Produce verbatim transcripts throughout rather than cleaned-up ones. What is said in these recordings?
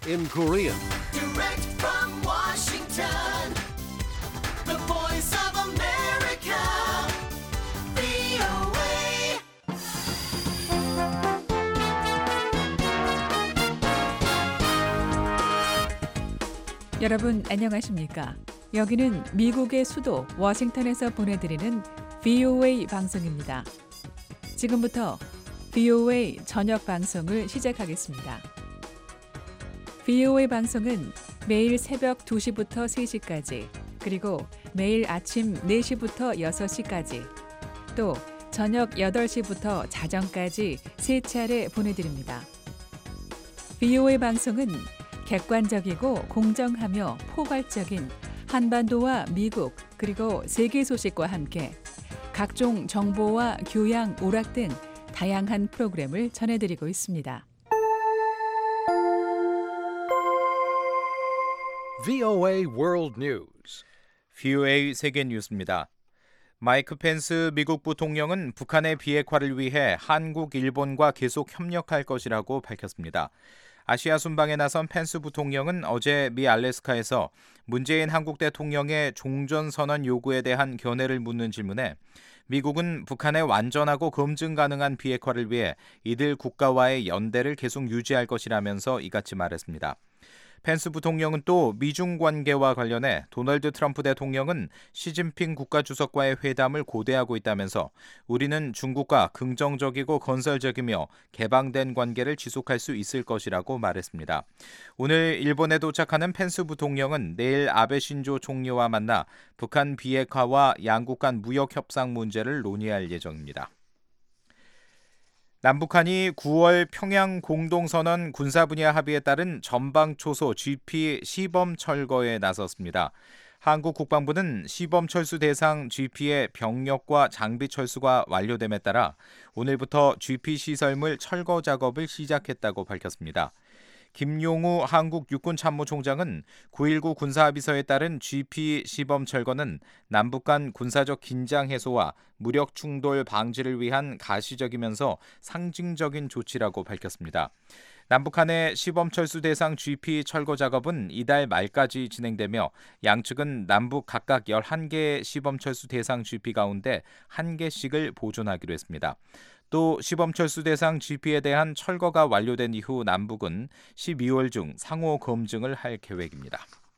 in Korean. Direct from Washington, the voice of America, 브이오에이. 여러분 안녕하십니까? 여기는 미국의 수도 워싱턴에서 보내드리는 브이오에이 방송입니다. 지금부터 브이오에이 저녁 방송을 시작하겠습니다. 브이오에이 방송은 매일 새벽 두 시부터 세 시까지, 그리고 매일 아침 네 시부터 여섯 시까지, 또 저녁 여덟 시부터 자정까지 세 차례 보내드립니다. 브이오에이 방송은 객관적이고 공정하며 포괄적인 한반도와 미국 그리고 세계 소식과 함께 각종 정보와 교양, 오락 등 다양한 프로그램을 전해드리고 있습니다. 브이오에이 World News. 브이오에이 세계 뉴스입니다. 마이크 펜스 미국 부통령은 북한의 비핵화를 위해 한국, 일본과 계속 협력할 것이라고 밝혔습니다. 아시아 순방에 나선 펜스 부통령은 어제 미 알래스카에서 문재인 한국 대통령의 종전선언 요구에 대한 견해를 묻는 질문에 미국은 북한의 완전하고 검증 가능한 비핵화를 위해 이들 국가와의 연대를 계속 유지할 것이라면서 이같이 말했습니다. 펜스 부통령은 또 미중 관계와 관련해 도널드 트럼프 대통령은 시진핑 국가주석과의 회담을 고대하고 있다면서 우리는 중국과 긍정적이고 건설적이며 개방된 관계를 지속할 수 있을 것이라고 말했습니다. 오늘 일본에 도착하는 펜스 부통령은 내일 아베 신조 총리와 만나 북한 비핵화와 양국 간 무역 협상 문제를 논의할 예정입니다. 남북한이 구월 평양 공동선언 군사분야 합의에 따른 전방초소 지피 시범 철거에 나섰습니다. 한국 국방부는 시범 철수 대상 지피의 병력과 장비 철수가 완료됨에 따라 오늘부터 지피 시설물 철거 작업을 시작했다고 밝혔습니다. 김용우 한국 육군참모총장은 구일구 군사합의서에 따른 지피 시범 철거는 남북 간 군사적 긴장 해소와 무력 충돌 방지를 위한 가시적이면서 상징적인 조치라고 밝혔습니다. 남북한의 시범 철수 대상 지피 철거 작업은 이달 말까지 진행되며 양측은 남북 각각 열한 개의 시범 철수 대상 지피 가운데 한 개씩을 보존하기로 했습니다. 또 시범 철수 대상 지피에 대한 철거가 완료된 이후 남북은 십이월 중 상호 검증을 할 계획입니다.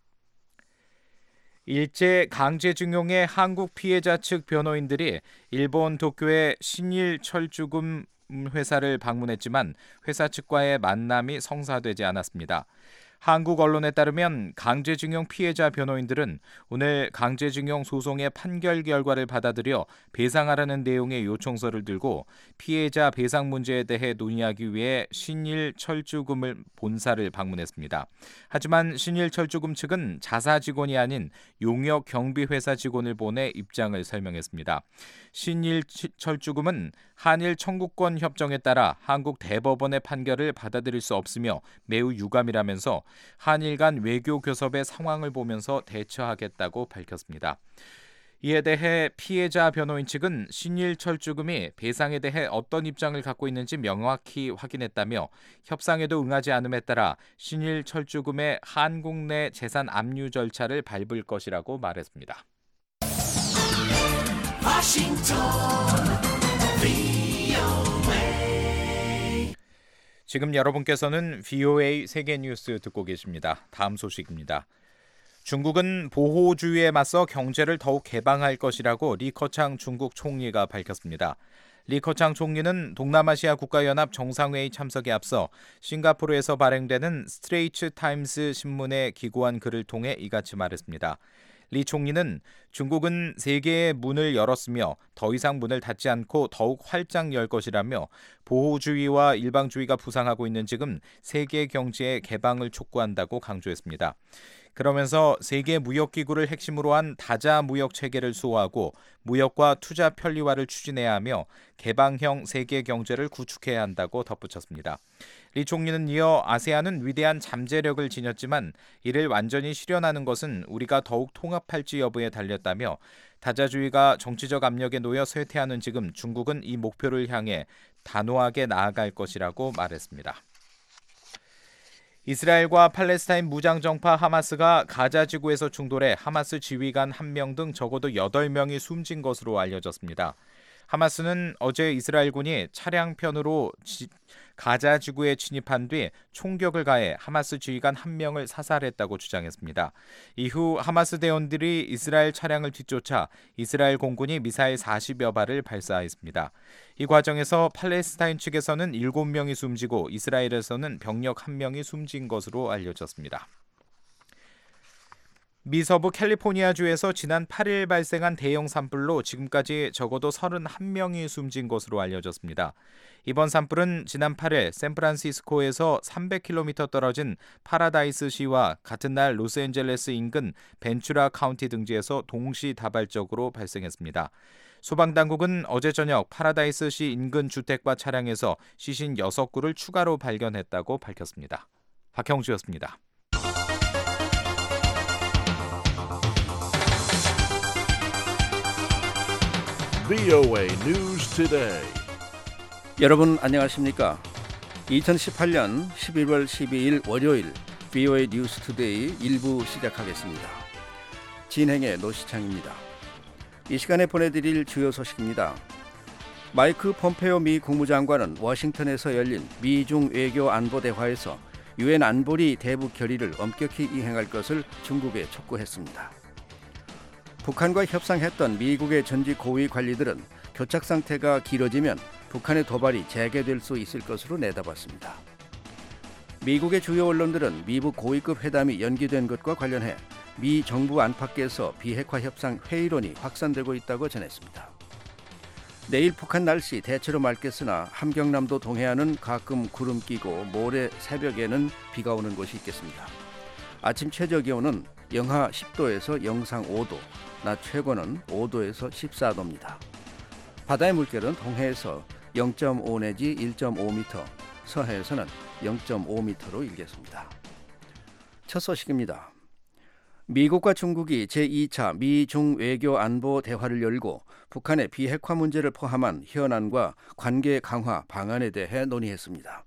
일제 강제징용의 한국 피해자 측 변호인들이 일본 도쿄의 신일 철주금 회사를 방문했지만 회사 측과의 만남이 성사되지 않았습니다. 한국 언론에 따르면 강제징용 피해자 변호인들은 오늘 강제징용 소송의 판결 결과를 받아들여 배상하라는 내용의 요청서를 들고 피해자 배상 문제에 대해 논의하기 위해 신일철주금을 본사를 방문했습니다. 하지만 신일철주금 측은 자사 직원이 아닌 용역 경비회사 직원을 보내 입장을 설명했습니다. 신일철주금은 한일 청구권 협정에 따라 한국 대법원의 판결을 받아들일 수 없으며 매우 유감이라면서 한일 간 외교 교섭의 상황을 보면서 대처하겠다고 밝혔습니다. 이에 대해 피해자 변호인 측은 신일철주금이 배상에 대해 어떤 입장을 갖고 있는지 명확히 확인했다며 협상에도 응하지 않음에 따라 신일철주금의 한국 내 재산 압류 절차를 밟을 것이라고 말했습니다. 워싱턴 브이오에이. 지금 여러분께서는 브이오에이 세계 뉴스 듣고 계십니다. 다음 소식입니다. 중국은 보호주의에 맞서 경제를 더욱 개방할 것이라고 리커창 중국 총리가 밝혔습니다. 리커창 총리는 동남아시아 국가연합 정상회의 참석에 앞서 싱가포르에서 발행되는 스트레이트 타임스 신문에 기고한 글을 통해 이같이 말했습니다. 리 총리는 중국은 세계의 문을 열었으며 더 이상 문을 닫지 않고 더욱 활짝 열 것이라며 보호주의와 일방주의가 부상하고 있는 지금 세계 경제의 개방을 촉구한다고 강조했습니다. 그러면서 세계무역기구를 핵심으로 한 다자 무역 체계를 수호하고 무역과 투자 편리화를 추진해야 하며 개방형 세계 경제를 구축해야 한다고 덧붙였습니다. 리 총리는 이어 아세안은 위대한 잠재력을 지녔지만 이를 완전히 실현하는 것은 우리가 더욱 통합할지 여부에 달렸다며 다자주의가 정치적 압력에 놓여 쇠퇴하는 지금 중국은 이 목표를 향해 단호하게 나아갈 것이라고 말했습니다. 이스라엘과 팔레스타인 무장정파 하마스가 가자 지구에서 충돌해 하마스 지휘관 한 명 등 적어도 여덟 명이 숨진 것으로 알려졌습니다. 하마스는 어제 이스라엘군이 차량편으로 지, 가자 지구에 진입한 뒤 총격을 가해 하마스 지휘관 한 명을 사살했다고 주장했습니다. 이후 하마스 대원들이 이스라엘 차량을 뒤쫓아 이스라엘 공군이 미사일 사십여 발을 발사했습니다. 이 과정에서 팔레스타인 측에서는 일곱 명이 숨지고 이스라엘에서는 병력 한 명이 숨진 것으로 알려졌습니다. 미서부 캘리포니아주에서 지난 팔 일 발생한 대형 산불로 지금까지 적어도 서른한 명이 숨진 것으로 알려졌습니다. 이번 산불은 지난 팔 일 샌프란시스코에서 삼백 킬로미터 떨어진 파라다이스시와 같은 날 로스앤젤레스 인근 벤츄라 카운티 등지에서 동시다발적으로 발생했습니다. 소방당국은 어제 저녁 파라다이스시 인근 주택과 차량에서 시신 여섯 구를 추가로 발견했다고 밝혔습니다. 박형주였습니다. 브이오에이 News Today. 여러분 안녕하십니까? 이천십팔 년 십일월 십이일 월요일 브이오에이 뉴스 투데이 일 부 시작하겠습니다. 진행의 노시창입니다. 이 시간에 보내드릴 주요 소식입니다. 마이크 폼페오 미 국무장관은 워싱턴에서 열린 미중 외교 안보 대화에서 유엔 안보리 대북 결의를 엄격히 이행할 것을 중국에 촉구했습니다. 북한과 협상했던 미국의 전직 고위 관리들은 교착 상태가 길어지면 북한의 도발이 재개될 수 있을 것으로 내다봤습니다. 미국의 주요 언론들은 미북 고위급 회담이 연기된 것과 관련해 미 정부 안팎에서 비핵화 협상 회의론이 확산되고 있다고 전했습니다. 내일 북한 날씨 대체로 맑겠으나 함경남도 동해안은 가끔 구름 끼고 모레 새벽에는 비가 오는 곳이 있겠습니다. 아침 최저 기온은 영하 십 도에서 영상 오 도, 낮 최고는 오 도에서 십사 도입니다. 바다의 물결은 동해에서 영 점 오 내지 일 점 오 미터, 서해에서는 영 점 오 미터로 일겠습니다. 첫 소식입니다. 미국과 중국이 제이 차 미중 외교 안보 대화를 열고 북한의 비핵화 문제를 포함한 현안과 관계 강화 방안에 대해 논의했습니다.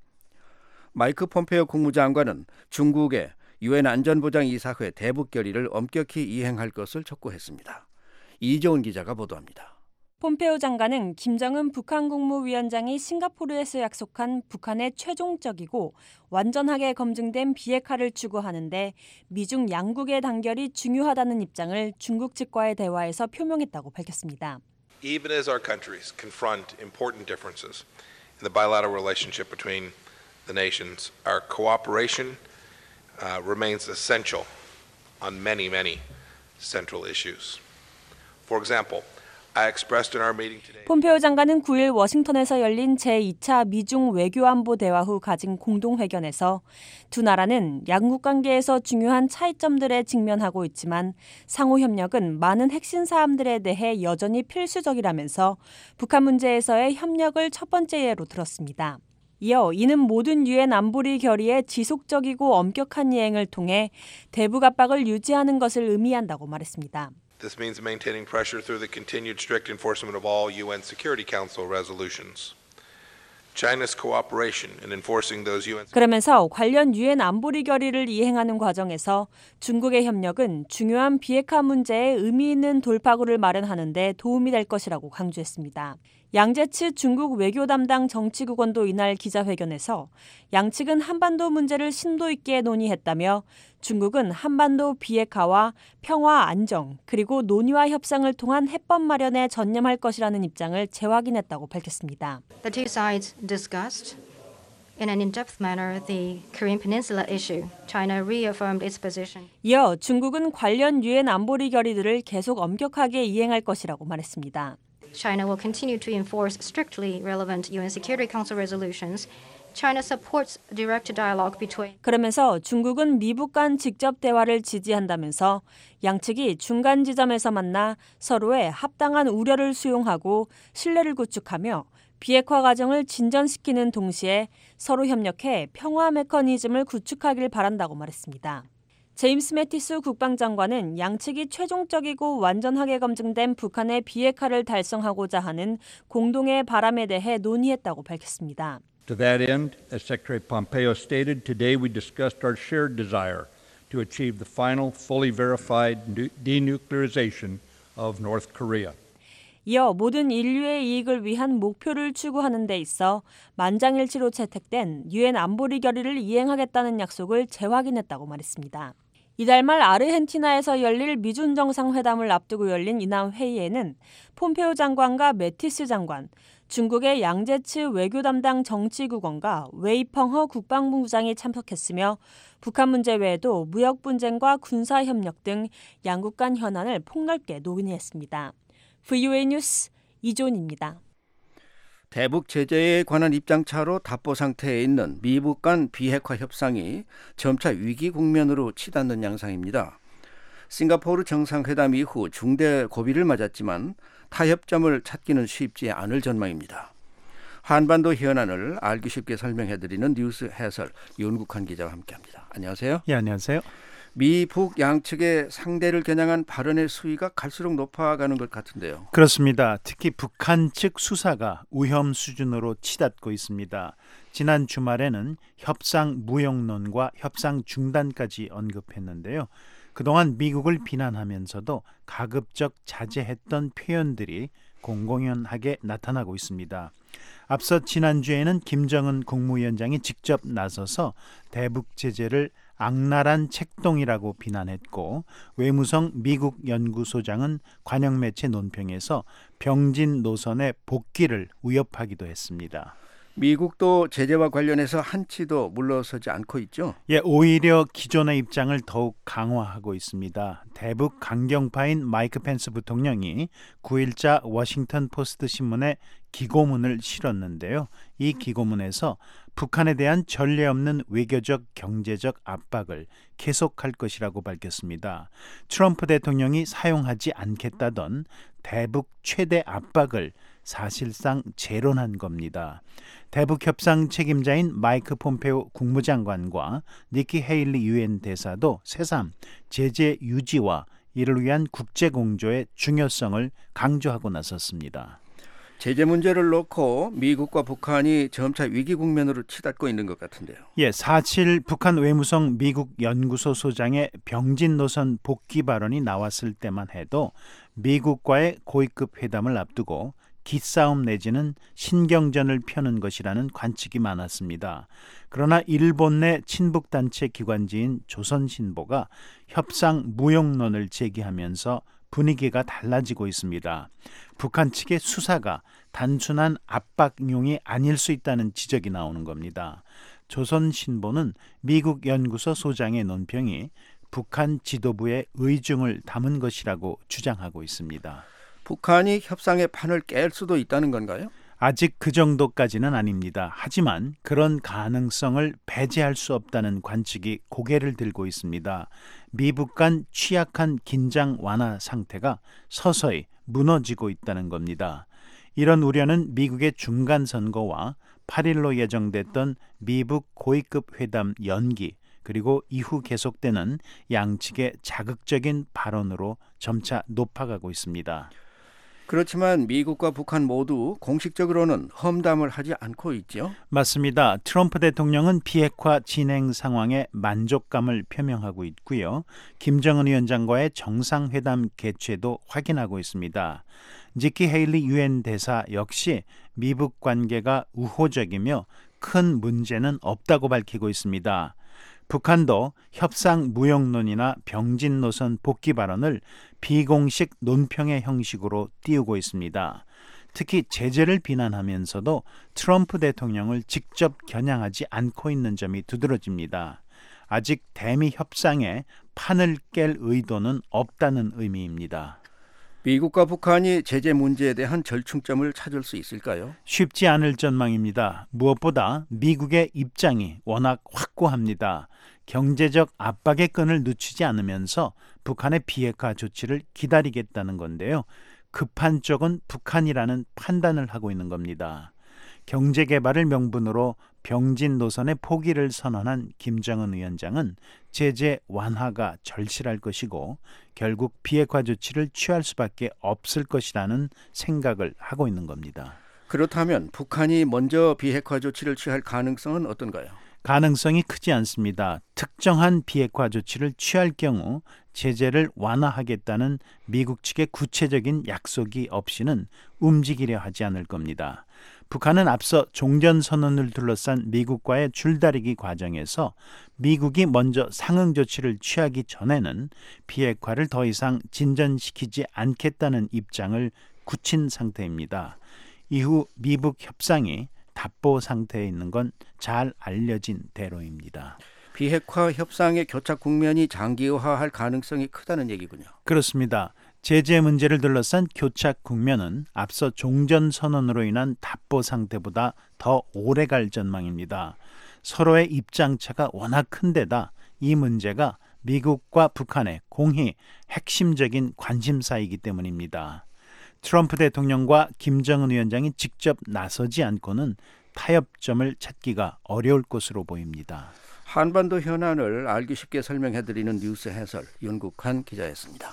마이크 폼페오 국무장관은 중국의 유엔 안전보장이사회 대북 결의를 엄격히 이행할 것을 촉구했습니다. 이재훈 기자가 보도합니다. 폼페오 장관은 김정은 북한 국무위원장이 싱가포르에서 약속한 북한의 최종적이고 완전하게 검증된 비핵화를 추구하는데 미중 양국의 단결이 중요하다는 입장을 중국 측과의 대화에서 표명했다고 밝혔습니다. Even as our countries confront important differences in the bilateral relationship between the nations, our cooperation uh, remains essential on many, many central issues. For example, I expressed in our meeting today. 폼페오 장관은 구 일 워싱턴에서 열린 제이 차 미중 외교안보 대화 후 가진 공동회견에서 두 나라는 양국 관계에서 중요한 차이점들에 직면하고 있지만 상호 협력은 많은 핵심 사안들에 대해 여전히 필수적이라면서 북한 문제에서의 협력을 첫 번째 예로 들었습니다. 이어 이는 모든 유엔 안보리 결의의 지속적이고 엄격한 이행을 통해 대북 압박을 유지하는 것을 의미한다고 말했습니다. This means maintaining pressure through the continued strict enforcement of all U N Security Council resolutions. China's cooperation in enforcing those U N 그러면서 관련 유엔 안보리 결의를 이행하는 과정에서 중국의 협력은 중요한 비핵화 문제에 의미 있는 돌파구를 마련하는 데 도움이 될 것이라고 강조했습니다. 양재츠 중국 외교 담당 정치국원도 이날 기자회견에서 양측은 한반도 문제를 심도 있게 논의했다며 중국은 한반도 비핵화와 평화 안정 그리고 논의와 협상을 통한 해법 마련에 전념할 것이라는 입장을 재확인했다고 밝혔습니다. The two sides discussed in an in-depth manner the Korean Peninsula issue. China reaffirmed its position. 이어 중국은 관련 유엔 안보리 결의들을 계속 엄격하게 이행할 것이라고 말했습니다. China will continue to enforce strictly relevant U N Security Council resolutions. China supports direct dialogue between. 그러면서 중국은 미북 간 직접 대화를 지지한다면서 양측이 중간 지점에서 만나 서로의 합당한 우려를 수용하고 신뢰를 구축하며 비핵화 과정을 진전시키는 동시에 서로 협력해 평화 메커니즘을 구축하길 바란다고 말했습니다. 제임스 매티스 국방장관은 양측이 최종적이고 완전하게 검증된 북한의 비핵화를 달성하고자 하는 공동의 바람에 대해 논의했다고 밝혔습니다. To that end, as Secretary Pompeo stated, today we discussed our shared desire to achieve the final, fully verified denuclearization of North Korea. 이어 모든 인류의 이익을 위한 목표를 추구하는 데 있어 만장일치로 채택된 유엔 안보리 결의를 이행하겠다는 약속을 재확인했다고 말했습니다. 이달 말 아르헨티나에서 열릴 미중 정상회담을 앞두고 열린 이날 회의에는 폼페오 장관과 매티스 장관, 중국의 양제츠 외교 담당 정치국원과 웨이펑허 국방부장이 참석했으며 북한 문제 외에도 무역 분쟁과 군사 협력 등 양국 간 현안을 폭넓게 논의했습니다. 브이오에이 뉴스 이존입니다. 대북 제재에 관한 입장차로 답보 상태에 있는 미북 간 비핵화 협상이 점차 위기 국면으로 치닫는 양상입니다. 싱가포르 정상회담 이후 중대 고비를 맞았지만 타협점을 찾기는 쉽지 않을 전망입니다. 한반도 현안을 알기 쉽게 설명해드리는 뉴스 해설 윤국환 기자와 함께합니다. 안녕하세요. 예, 안녕하세요. 미북 양측의 상대를 겨냥한 발언의 수위가 갈수록 높아가는 것 같은데요. 그렇습니다. 특히 북한 측 수사가 위험 수준으로 치닫고 있습니다. 지난 주말에는 협상 무용론과 협상 중단까지 언급했는데요. 그동안 미국을 비난하면서도 가급적 자제했던 표현들이 공공연하게 나타나고 있습니다. 앞서 지난주에는 김정은 국무위원장이 직접 나서서 대북 제재를 악랄한 책동이라고 비난했고, 외무성 미국 연구소장은 관영매체 논평에서 병진 노선의 복귀를 위협하기도 했습니다. 미국도 제재와 관련해서 한치도 물러서지 않고 있죠? 예, 오히려 기존의 입장을 더욱 강화하고 있습니다. 대북 강경파인 마이크 펜스 부통령이 구일자 워싱턴 포스트 신문에 기고문을 실었는데요. 이 기고문에서 북한에 대한 전례 없는 외교적, 경제적 압박을 계속할 것이라고 밝혔습니다. 트럼프 대통령이 사용하지 않겠다던 대북 최대 압박을 사실상 재론한 겁니다. 대북 협상 책임자인 마이크 폼페오 국무장관과 니키 헤일리 유엔 대사도 새삼 제재 유지와 이를 위한 국제 공조의 중요성을 강조하고 나섰습니다. 제재 문제를 놓고 미국과 북한이 점차 위기 국면으로 치닫고 있는 것 같은데요. 예, 사칠 북한 외무성 미국 연구소 소장의 병진 노선 복귀 발언이 나왔을 때만 해도 미국과의 고위급 회담을 앞두고 기싸움 내지는 신경전을 펴는 것이라는 관측이 많았습니다. 그러나 일본 내 친북단체 기관지인 조선신보가 협상 무용론을 제기하면서 분위기가 달라지고 있습니다. 북한 측의 수사가 단순한 압박용이 아닐 수 있다는 지적이 나오는 겁니다. 조선신보는 미국 연구소 소장의 논평이 북한 지도부의 의중을 담은 것이라고 주장하고 있습니다. 북한이 협상의 판을 깰 수도 있다는 건가요? 아직 그 정도까지는 아닙니다. 하지만 그런 가능성을 배제할 수 없다는 관측이 고개를 들고 있습니다. 미북 간 취약한 긴장 완화 상태가 서서히 무너지고 있다는 겁니다. 이런 우려는 미국의 중간 선거와 팔일로 예정됐던 미북 고위급 회담 연기, 그리고 이후 계속되는 양측의 자극적인 발언으로 점차 높아가고 있습니다. 그렇지만 미국과 북한 모두 공식적으로는 험담을 하지 않고 있죠? 맞습니다. 트럼프 대통령은 비핵화 진행 상황에 만족감을 표명하고 있고요. 김정은 위원장과의 정상회담 개최도 확인하고 있습니다. 니키 헤일리 유엔 대사 역시 미북 관계가 우호적이며 큰 문제는 없다고 밝히고 있습니다. 북한도 협상 무용론이나 병진 노선 복귀 발언을 비공식 논평의 형식으로 띄우고 있습니다. 특히 제재를 비난하면서도 트럼프 대통령을 직접 겨냥하지 않고 있는 점이 두드러집니다. 아직 대미 협상에 판을 깰 의도는 없다는 의미입니다. 미국과 북한이 제재 문제에 대한 절충점을 찾을 수 있을까요? 쉽지 않을 전망입니다. 무엇보다 미국의 입장이 워낙 확고합니다. 경제적 압박의 끈을 늦추지 않으면서 북한의 비핵화 조치를 기다리겠다는 건데요. 급한 쪽은 북한이라는 판단을 하고 있는 겁니다. 경제 개발을 명분으로 병진 노선의 포기를 선언한 김정은 위원장은 제재 완화가 절실할 것이고 결국 비핵화 조치를 취할 수밖에 없을 것이라는 생각을 하고 있는 겁니다. 그렇다면 북한이 먼저 비핵화 조치를 취할 가능성은 어떤가요? 가능성이 크지 않습니다. 특정한 비핵화 조치를 취할 경우 제재를 완화하겠다는 미국 측의 구체적인 약속이 없이는 움직이려 하지 않을 겁니다. 북한은 앞서 종전선언을 둘러싼 미국과의 줄다리기 과정에서 미국이 먼저 상응 조치를 취하기 전에는 비핵화를 더 이상 진전시키지 않겠다는 입장을 굳힌 상태입니다. 이후 미북 협상이 답보 상태에 있는 건 잘 알려진 대로입니다. 비핵화 협상의 교착 국면이 장기화할 가능성이 크다는 얘기군요. 그렇습니다. 제재 문제를 둘러싼 교착 국면은 앞서 종전선언으로 인한 답보 상태보다 더 오래갈 전망입니다. 서로의 입장차가 워낙 큰 데다 이 문제가 미국과 북한의 공히 핵심적인 관심사이기 때문입니다. 트럼프 대통령과 김정은 위원장이 직접 나서지 않고는 타협점을 찾기가 어려울 것으로 보입니다. 한반도 현안을 알기 쉽게 설명해드리는 뉴스 해설 윤국한 기자였습니다.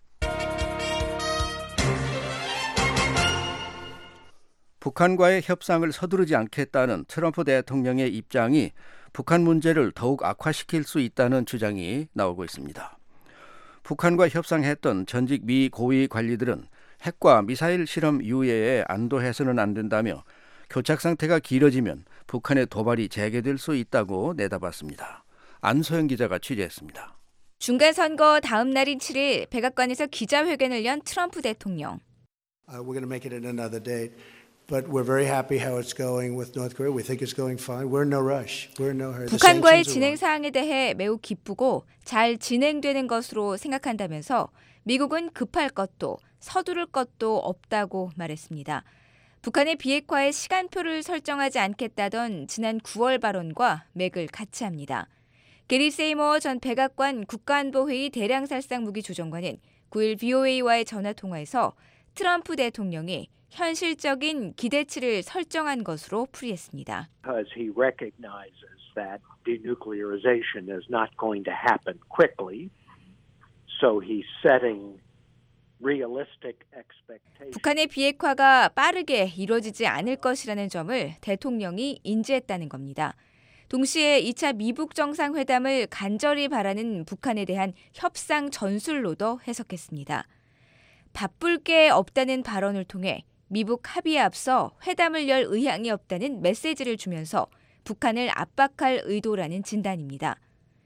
북한과의 협상을 서두르지 않겠다는 트럼프 대통령의 입장이 북한 문제를 더욱 악화시킬 수 있다는 주장이 나오고 있습니다. 북한과 협상했던 전직 미 고위 관리들은 핵과 미사일 실험 유예에 안도해서는 안 된다며 교착 상태가 길어지면 북한의 도발이 재개될 수 있다고 내다봤습니다. 안소영 기자가 취재했습니다. 중간선거 다음 날인 칠 일 백악관에서 기자회견을 연 트럼프 대통령. Uh, we're going to make it at another date, but we're very happy how it's going with North Korea. We think it's going fine. We're in no rush. We're in no hurry. 북한과의 진행 사항에 대해 매우 기쁘고 잘 진행되는 것으로 생각한다면서 미국은 급할 것도 서두를 것도 없다고 말했습니다. 북한의 비핵화의 시간표를 설정하지 않겠다던 지난 구월 발언과 맥을 같이 합니다. 게리 세이머 전 백악관 국가안보회의 대량살상 무기조정관은 구 일 브이오에이와의 전화통화에서 트럼프 대통령이 현실적인 기대치를 설정한 것으로 풀이했습니다. Because he recognizes that denuclearization is not going to happen quickly, so he's setting realistic expectations. 북한의 비핵화가 빠르게 이루어지지 않을 것이라는 점을 대통령이 인지했다는 겁니다. 동시에 이 차 미북 정상회담을 간절히 바라는 북한에 대한 협상 전술로도 해석했습니다. 바쁠 게 없다는 발언을 통해 미북 합의에 앞서 회담을 열 의향이 없다는 메시지를 주면서 북한을 압박할 의도라는 진단입니다.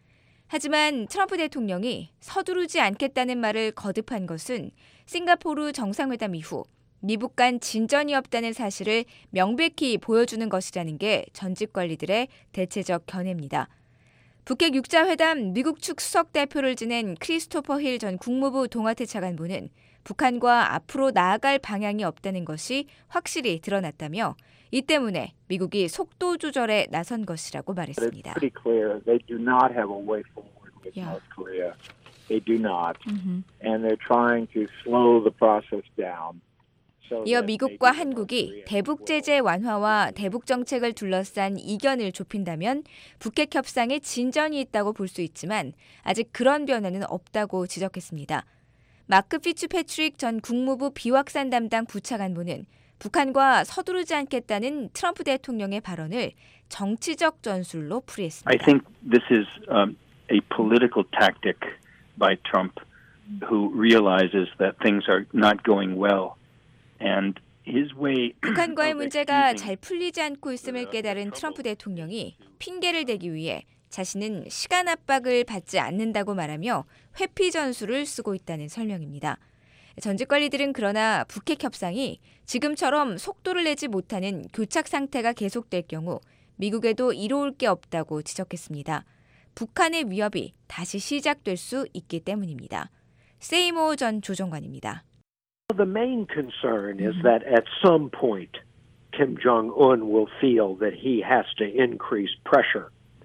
하지만 트럼프 대통령이 서두르지 않겠다는 말을 거듭한 것은 싱가포르 정상회담 이후 미북 간 진전이 없다는 사실을 명백히 보여주는 것이라는 게 전직 관리들의 대체적 견해입니다. 북핵 육 자 회담 미국 측 수석 대표를 지낸 크리스토퍼 힐 전 국무부 동아태 차관보는 북한과 앞으로 나아갈 방향이 없다는 것이 확실히 드러났다며 이 때문에 미국이 속도 조절에 나선 것이라고 말했습니다. It's pretty clear they do not have a way forward with Yeah. North Korea. They do not. Mm-hmm. And they're trying to slow the process down. so 이어 that 미국과 maybe 한국이 North Korea 대북 제재 완화와 대북 정책을 둘러싼 이견을 좁힌다면 북핵 협상에 진전이 있다고 볼 수 있지만 아직 그런 변화는 없다고 지적했습니다. 마크 피츠패트릭 전 국무부 비확산 담당 부차관보는 북한과 서두르지 않겠다는 트럼프 대통령의 발언을 정치적 전술로 풀이했습니다. I think this is um, a political tactic by Trump, who realizes that things are not going well, and his way. 북한과의 문제가 잘 풀리지 않고 있음을 깨달은 트럼프 대통령이 핑계를 대기 위해 자신은 시간 압박을 받지 않는다고 말하며 회피 전술을 쓰고 있다는 설명입니다. 전직 관리들은 그러나 북핵 협상이 지금처럼 속도를 내지 못하는 교착 상태가 계속될 경우 미국에도 이로울 게 없다고 지적했습니다. 북한의 위협이 다시 시작될 수 있기 때문입니다. 세이모 전 조정관입니다. The main concern is that at some point Kim Jong-un will feel that he has to increase pressure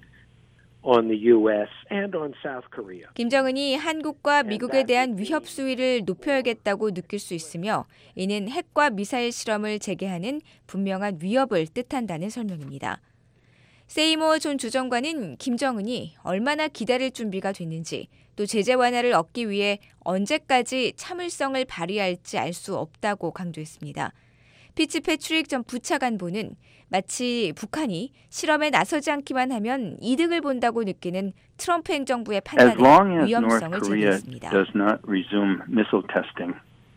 on the U S and on South Korea. 김정은이 한국과 미국에 대한 위협 수위를 높여야겠다고 느낄 수 있으며 이는 핵과 미사일 실험을 재개하는 분명한 위협을 뜻한다는 설명입니다. 세이모 존 주정관은 김정은이 얼마나 기다릴 준비가 됐는지 또 제재 완화를 얻기 위해 언제까지 참을성을 발휘할지 알 수 없다고 강조했습니다. 피츠패트릭 전 부차관보는 마치 북한이 실험에 나서지 않기만 하면 이득을 본다고 느끼는 트럼프 행정부의 판단에 As long as North 위험성을 Korea 제기했습니다. does not resume missile testing,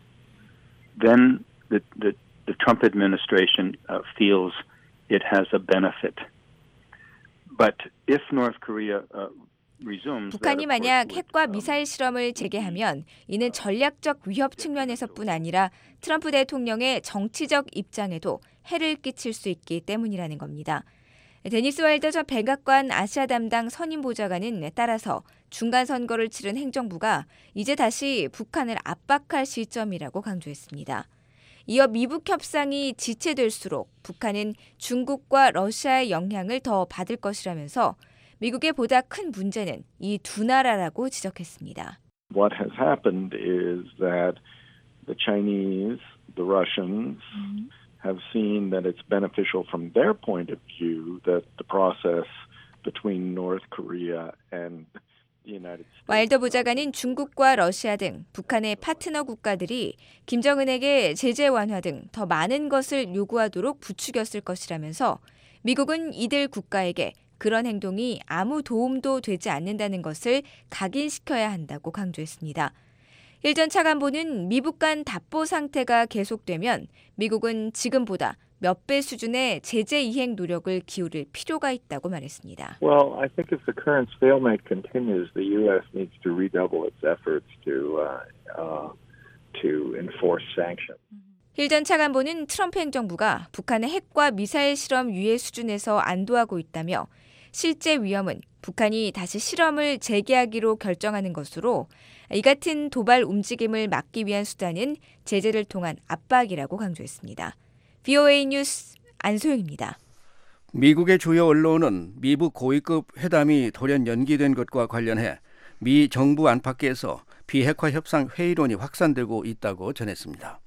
then the, the, the Trump administration uh, feels it has a benefit. But if North Korea uh, resumes, 북한이 만약 핵과 미사일 실험을 재개하면 이는 전략적 위협 측면에서뿐 아니라 트럼프 대통령의 정치적 입장에도 해를 끼칠 수 있기 때문이라는 겁니다. 데니스 와일더 전 백악관 아시아 담당 선임 보좌관은 따라서 중간 선거를 치른 행정부가 이제 다시 북한을 압박할 시점이라고 강조했습니다. 이어 미북 협상이 지체될수록 북한은 중국과 러시아의 영향을 더 받을 것이라면서 미국의 보다 큰 문제는 이 두 나라라고 지적했습니다. What has happened is that the Chinese, the Russians have seen that it's beneficial from their point of view that the process between North Korea and the United States. 와일더 보좌관은 중국과 러시아 등 북한의 파트너 국가들이 김정은에게 제재 완화 등 더 많은 것을 요구하도록 부추겼을 것이라면서 미국은 이들 국가에게 그런 행동이 아무 도움도 되지 않는다는 것을 각인시켜야 한다고 강조했습니다. 일 전 차관보는 미북 간 답보 상태가 계속되면 미국은 지금보다 몇 배 수준의 제재 이행 노력을 기울일 필요가 있다고 말했습니다. Well, I think if the current stalemate continues, the U S needs to redouble its efforts to uh, uh, to enforce sanctions. 일 전 차관보는 트럼프 행정부가 북한의 핵과 미사일 실험 유예 수준에서 안도하고 있다며 실제 위험은 북한이 다시 실험을 재개하기로 결정하는 것으로 이 같은 도발 움직임을 막기 위한 수단은 제재를 통한 압박이라고 강조했습니다. 브이오에이 뉴스 안소영입니다. 미국의 주요 언론은 미북 고위급 회담이 돌연 연기된 것과 관련해 미 정부 안팎에서 비핵화 협상 회의론이 확산되고 있다고 전했습니다.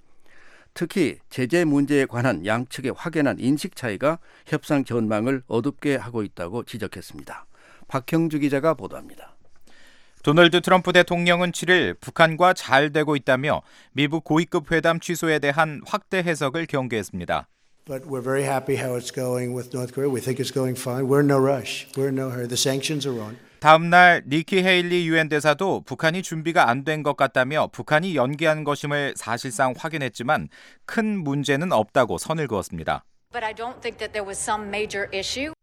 특히 제재 문제에 관한 양측의 확연한 인식 차이가 협상 전망을 어둡게 하고 있다고 지적했습니다. 박형주 기자가 보도합니다. 도널드 트럼프 대통령은 칠 일 북한과 잘 되고 있다며 미북 고위급 회담 취소에 대한 확대 해석을 경계했습니다. But we're very happy how it's going with North Korea. We think it's going fine. We're in no rush. We're in no hurry. The sanctions are on. 다음 날 니키 헤일리 유엔 대사도 북한이 준비가 안 된 것 같다며 북한이 연기한 것임을 사실상 확인했지만 큰 문제는 없다고 선을 그었습니다. But I don't think that there was some major issue.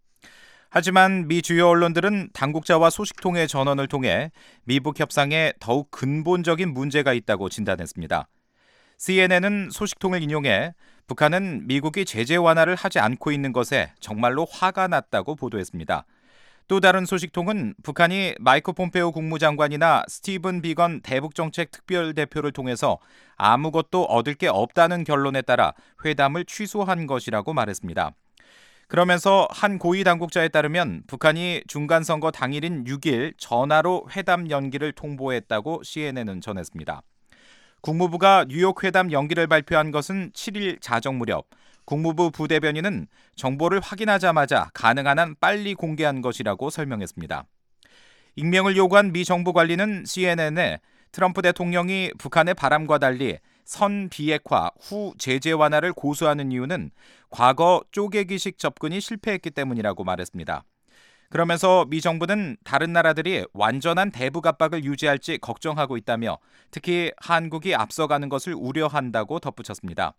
하지만 미 주요 언론들은 당국자와 소식통의 전원을 통해 미북 협상에 더욱 근본적인 문제가 있다고 진단했습니다. 씨엔엔은 소식통을 인용해 북한은 미국이 제재 완화를 하지 않고 있는 것에 정말로 화가 났다고 보도했습니다. 또 다른 소식통은 북한이 마이크 폼페오 국무장관이나 스티븐 비건 대북정책 특별대표를 통해서 아무것도 얻을 게 없다는 결론에 따라 회담을 취소한 것이라고 말했습니다. 그러면서 한 고위 당국자에 따르면 북한이 중간선거 당일인 육 일 전화로 회담 연기를 통보했다고 씨엔엔은 전했습니다. 국무부가 뉴욕 회담 연기를 발표한 것은 칠 일 자정 무렵, 국무부 부대변인은 정보를 확인하자마자 가능한 한 빨리 공개한 것이라고 설명했습니다. 익명을 요구한 미 정부 관리는 씨엔엔에 트럼프 대통령이 북한의 바람과 달리 선 비핵화 후 제재 완화를 고수하는 이유는 과거 쪼개기식 접근이 실패했기 때문이라고 말했습니다. 그러면서 미 정부는 다른 나라들이 완전한 대북 압박을 유지할지 걱정하고 있다며 특히 한국이 앞서가는 것을 우려한다고 덧붙였습니다.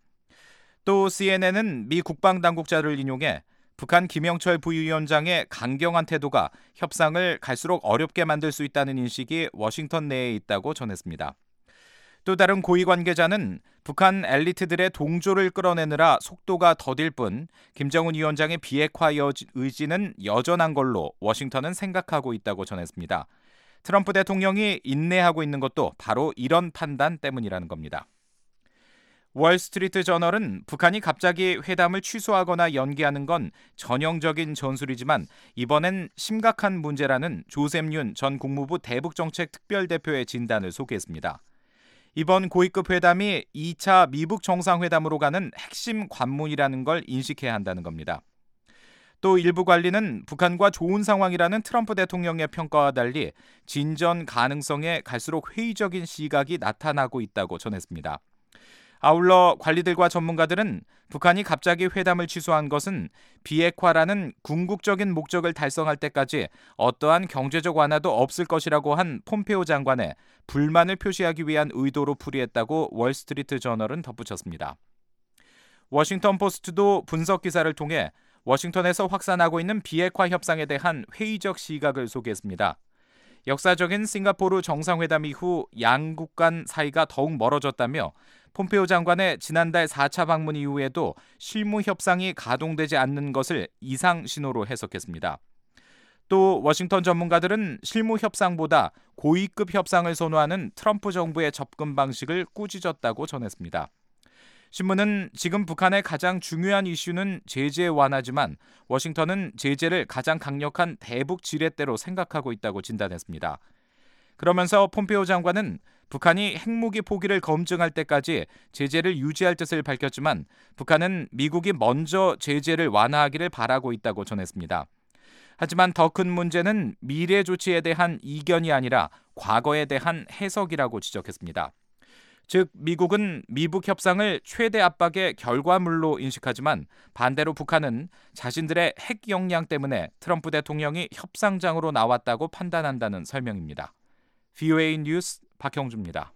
또 씨엔엔은 미 국방당국자를 인용해 북한 김영철 부위원장의 강경한 태도가 협상을 갈수록 어렵게 만들 수 있다는 인식이 워싱턴 내에 있다고 전했습니다. 또 다른 고위 관계자는 북한 엘리트들의 동조를 끌어내느라 속도가 더딜 뿐 김정은 위원장의 비핵화 의지는 여전한 걸로 워싱턴은 생각하고 있다고 전했습니다. 트럼프 대통령이 인내하고 있는 것도 바로 이런 판단 때문이라는 겁니다. 월스트리트 저널은 북한이 갑자기 회담을 취소하거나 연기하는 건 전형적인 전술이지만 이번엔 심각한 문제라는 조셉 윤 전 국무부 대북정책 특별대표의 진단을 소개했습니다. 이번 고위급 회담이 이 차 미북 정상회담으로 가는 핵심 관문이라는 걸 인식해야 한다는 겁니다. 또 일부 관리는 북한과 좋은 상황이라는 트럼프 대통령의 평가와 달리 진전 가능성에 갈수록 회의적인 시각이 나타나고 있다고 전했습니다. 아울러 관리들과 전문가들은 북한이 갑자기 회담을 취소한 것은 비핵화라는 궁극적인 목적을 달성할 때까지 어떠한 경제적 완화도 없을 것이라고 한 폼페오 장관의 불만을 표시하기 위한 의도로 풀이했다고 월스트리트 저널은 덧붙였습니다. 워싱턴 포스트도 분석 기사를 통해 워싱턴에서 확산하고 있는 비핵화 협상에 대한 회의적 시각을 소개했습니다. 역사적인 싱가포르 정상회담 이후 양국 간 사이가 더욱 멀어졌다며 폼페오 장관의 지난달 사 차 방문 이후에도 실무 협상이 가동되지 않는 것을 이상 신호로 해석했습니다. 또 워싱턴 전문가들은 실무 협상보다 고위급 협상을 선호하는 트럼프 정부의 접근 방식을 꾸짖었다고 전했습니다. 신문은 지금 북한의 가장 중요한 이슈는 제재 완화지만 워싱턴은 제재를 가장 강력한 대북 지렛대로 생각하고 있다고 진단했습니다. 그러면서 폼페오 장관은 북한이 핵무기 포기를 검증할 때까지 제재를 유지할 뜻을 밝혔지만 북한은 미국이 먼저 제재를 완화하기를 바라고 있다고 전했습니다. 하지만 더 큰 문제는 미래 조치에 대한 이견이 아니라 과거에 대한 해석이라고 지적했습니다. 즉 미국은 미북 협상을 최대 압박의 결과물로 인식하지만 반대로 북한은 자신들의 핵 역량 때문에 트럼프 대통령이 협상장으로 나왔다고 판단한다는 설명입니다. 브이오에이 뉴스 박형주입니다.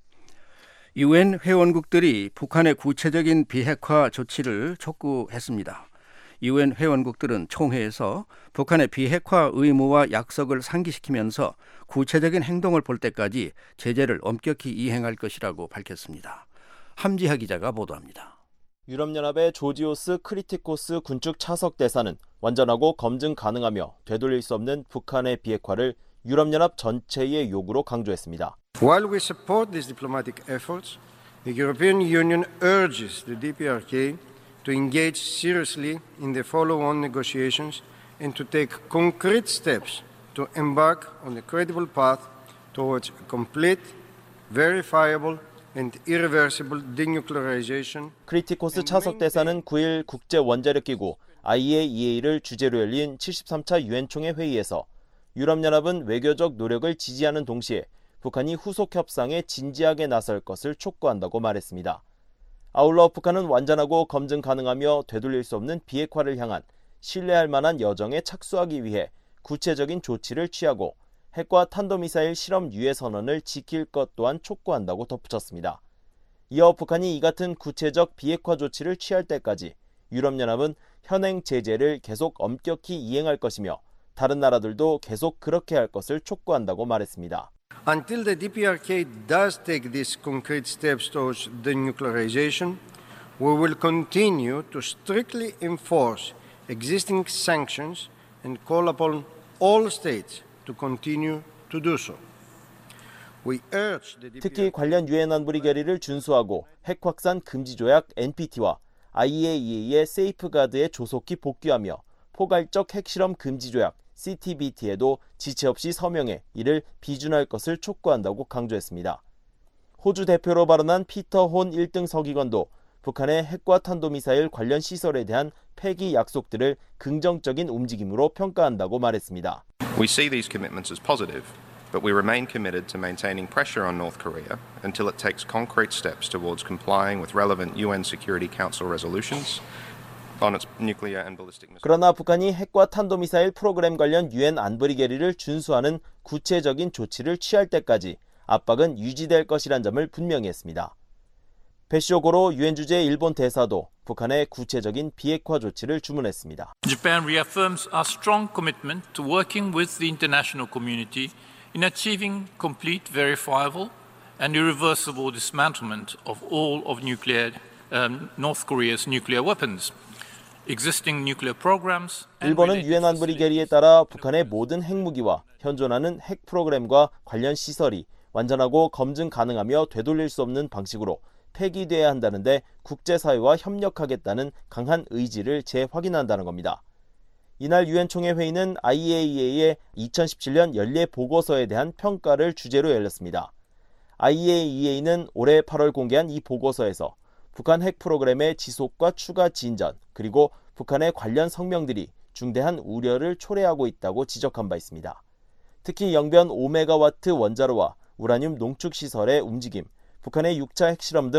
유엔 회원국들이 북한의 구체적인 비핵화 조치를 촉구했습니다. 유엔 회원국들은 총회에서 북한의 비핵화 의무와 약속을 상기시키면서 구체적인 행동을 볼 때까지 제재를 엄격히 이행할 것이라고 밝혔습니다. 함지하 기자가 보도합니다. 유럽연합의 조지오스 크리티코스 군축 차석 대사는 완전하고 검증 가능하며 되돌릴 수 없는 북한의 비핵화를 유럽연합 전체의 요구로 강조했습니다. While we support these diplomatic efforts, the European Union urges the 디피아르케이 to engage seriously in the follow-on negotiations and to take concrete steps to embark on a credible path towards a complete, verifiable and irreversible denuclearization. 크리티코스 차석 대사는 구 일 국제 원자력 기구 아이에이이에이를 주재로 열린 칠십삼 차 유엔 총회 회의에서 유럽연합은 외교적 노력을 지지하는 동시에 북한이 후속 협상에 진지하게 나설 것을 촉구한다고 말했습니다. 아울러 북한은 완전하고 검증 가능하며 되돌릴 수 없는 비핵화를 향한 신뢰할 만한 여정에 착수하기 위해 구체적인 조치를 취하고 핵과 탄도미사일 실험 유예 선언을 지킬 것 또한 촉구한다고 덧붙였습니다. 이어 북한이 이 같은 구체적 비핵화 조치를 취할 때까지 유럽연합은 현행 제재를 계속 엄격히 이행할 것이며 다른 나라들도 계속 그렇게 할 것을 촉구한다고 말했습니다. Until the 디피아르케이 does take these concrete steps towards denuclearization, we will continue to strictly enforce existing sanctions and call upon all states to continue to do so. We urge the 특히 관련 유엔 안보리 결의를 준수하고 핵 확산 금지 조약 엔피티와 아이에이이에이의 세이프가드에 조속히 복귀하며 포괄적 핵실험 금지 조약 씨티비티에도 지체 없이 서명해 이를 비준할 것을 촉구한다고 강조했습니다. 호주 대표로 발언한 피터 혼 일 등 서기관도 북한의 핵과 탄도미사일 관련 시설에 대한 폐기 약속들을 긍정적인 움직임으로 평가한다고 말했습니다. We see these commitments as positive, but we remain committed to maintaining pressure on North Korea until it takes concrete steps towards complying with relevant 유엔 Security Council resolutions. 그러나 북한이 핵과 탄도미사일 프로그램 관련 유엔 안보리 결의를 준수하는 구체적인 조치를 취할 때까지 압박은 유지될 것이란 점을 분명히 했습니다. 배쇼고로 유엔 주재 일본 대사도 북한의 구체적인 비핵화 조치를 주문했습니다. Japan reaffirms our strong commitment to working with the international community in achieving complete, verifiable and irreversible dismantlement of all of nuclear um, North Korea's nuclear weapons. 일본은 유엔 안보리 결의에 따라 북한의 모든 핵무기와 현존하는 핵 프로그램과 관련 시설이 완전하고 검증 가능하며 되돌릴 수 없는 방식으로 폐기돼야 한다는데 국제사회와 협력하겠다는 강한 의지를 재확인한다는 겁니다. 이날 유엔 총회 회의는 아이에이이에이의 이천십칠 년 연례 보고서에 대한 평가를 주제로 열렸습니다. 아이에이이에이는 올해 팔월 공개한 이 보고서에서 북한 핵 프로그램의 지속과 추가 진전, 그리고 북한의 관련 성명들이 중대한 우려를 초래하고 있다고 지적한 바 있습니다. 특히 영변 오 메가와트 원자로와 우라늄 농축시설의 움직임, 북한의 육 차 핵실험 등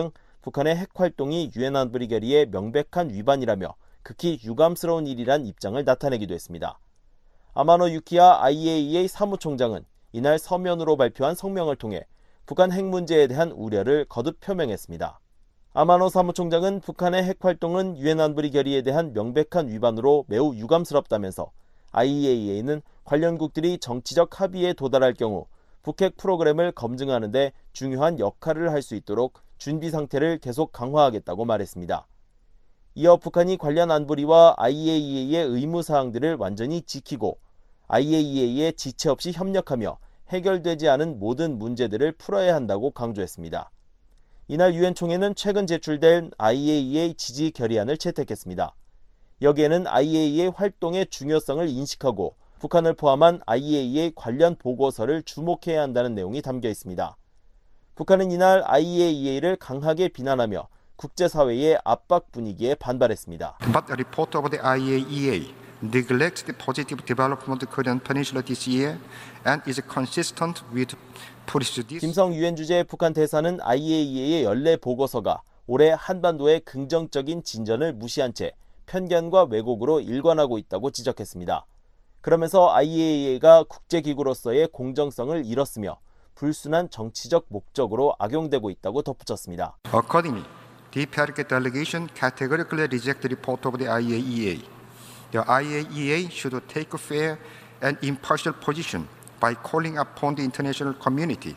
북한의 핵 활동이 유엔 안보리 결의의 명백한 위반이라며 극히 유감스러운 일이란 입장을 나타내기도 했습니다. 아마노 유키야 아이에이이에이 사무총장은 이날 서면으로 발표한 성명을 통해 북한 핵 문제에 대한 우려를 거듭 표명했습니다. 아마노 사무총장은 북한의 핵 활동은 유엔 안보리 결의에 대한 명백한 위반으로 매우 유감스럽다면서 아이에이이에이는 관련국들이 정치적 합의에 도달할 경우 북핵 프로그램을 검증하는 데 중요한 역할을 할 수 있도록 준비 상태를 계속 강화하겠다고 말했습니다. 이어 북한이 관련 안보리와 아이에이이에이의 의무사항들을 완전히 지키고 아이에이이에이에 지체 없이 협력하며 해결되지 않은 모든 문제들을 풀어야 한다고 강조했습니다. 이날 유엔 총회는 최근 제출된 아이에이이에이 지지 결의안을 채택했습니다. 여기에는 아이에이이에이 활동의 중요성을 인식하고 북한을 포함한 아이에이이에이 관련 보고서를 주목해야 한다는 내용이 담겨 있습니다. 북한은 이날 아이에이이에이를 강하게 비난하며 국제사회의 압박 분위기에 반발했습니다. But a report of the 아이에이이에이 neglects the positive development of the Korean Peninsula this year and is consistent with policy. 김성 유엔 주재 북한 대사는 아이에이이에이의 연례 보고서가 올해 한반도의 긍정적인 진전을 무시한 채 편견과 왜곡으로 일관하고 있다고 지적했습니다. 그러면서 아이에이이에이가 국제기구로서의 공정성을 잃었으며 불순한 정치적 목적으로 악용되고 있다고 덧붙였습니다. Accordingly, the P R K delegation categorically rejects the report of the 아이에이이에이. The 아이에이이에이 should take a fair and impartial position by calling upon the international community.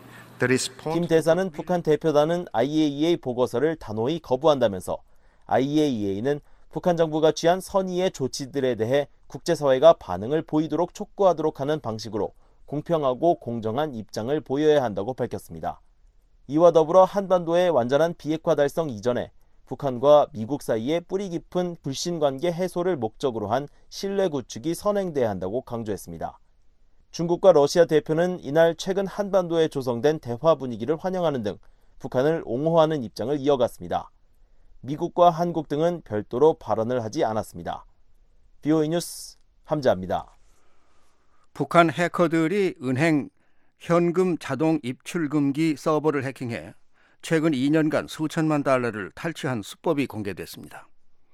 김 대사는 북한 대표단은 아이에이이에이 보고서를 단호히 거부한다면서 아이에이이에이는 북한 정부가 취한 선의의 조치들에 대해 국제사회가 반응을 보이도록 촉구하도록 하는 방식으로 공평하고 공정한 입장을 보여야 한다고 밝혔습니다. 이와 더불어 한반도의 완전한 비핵화 달성 이전에 북한과 미국 사이의 뿌리 깊은 불신관계 해소를 목적으로 한 신뢰 구축이 선행돼야 한다고 강조했습니다. 중국과 러시아 대표는 이날 최근 한반도에 조성된 대화 분위기를 환영하는 등 북한을 옹호하는 입장을 이어갔습니다. 미국과 한국 등은 별도로 발언을 하지 않았습니다. 비오이 뉴스 함자입니다. 북한 해커들이 은행 현금 자동 입출금기 서버를 해킹해 최근 이 년간 수천만 달러를 탈취한 수법이 공개됐습니다.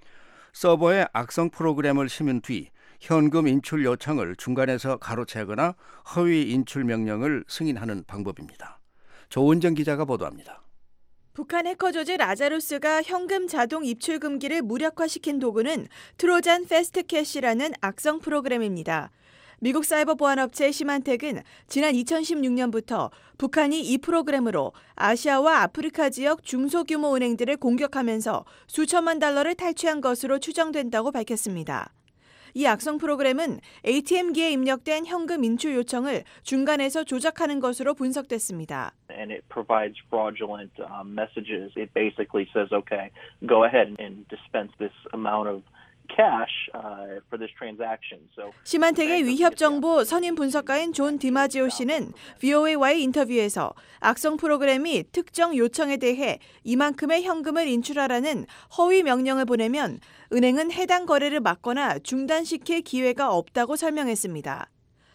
서버에 악성 프로그램을 심은 뒤 현금 인출 요청을 중간에서 가로채거나 허위 인출 명령을 승인하는 방법입니다. 조은정 기자가 보도합니다. 북한 해커 조직 라자루스가 현금 자동 입출금기를 무력화시킨 도구는 트로잔 패스트캐시라는 악성 프로그램입니다. 미국 사이버 보안업체 시만텍은 지난 이천십육 년부터 북한이 이 프로그램으로 아시아와 아프리카 지역 중소규모 은행들을 공격하면서 수천만 달러를 탈취한 것으로 추정된다고 밝혔습니다. 이 악성 프로그램은 에이티엠기에 입력된 현금 인출 요청을 중간에서 조작하는 것으로 분석됐습니다. And it provides fraudulent um, messages. It basically says, okay, go ahead and dispense this amount of cash uh, for this transaction. So 시만텍의 위협 정보 선임 분석가인 존 디마지오 씨는 브이오에이와의 인터뷰에서 악성 프로그램이 특정 요청에 대해 이만큼의 현금을 인출하라는 허위 명령을 보내면 은행은 해당 거래를 막거나 중단시킬 기회가 없다고 설명했습니다.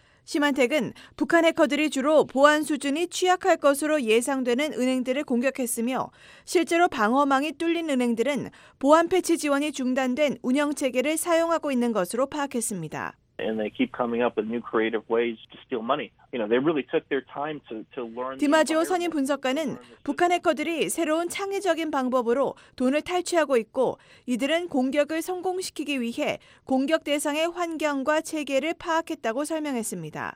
시만텍은 북한 해커들이 주로 보안 수준이 취약할 것으로 예상되는 은행들을 공격했으며 실제로 방어망이 뚫린 은행들은 보안 패치 지원이 중단된 운영체계를 사용하고 있는 것으로 파악했습니다. And they keep coming up with new creative ways to steal money. You know, they really took their time to to learn. 디마지오 선임 분석가는 북한 해커들이 새로운 창의적인 방법으로 돈을 탈취하고 있고 이들은 공격을 성공시키기 위해 공격 대상의 환경과 체계를 파악했다고 설명했습니다.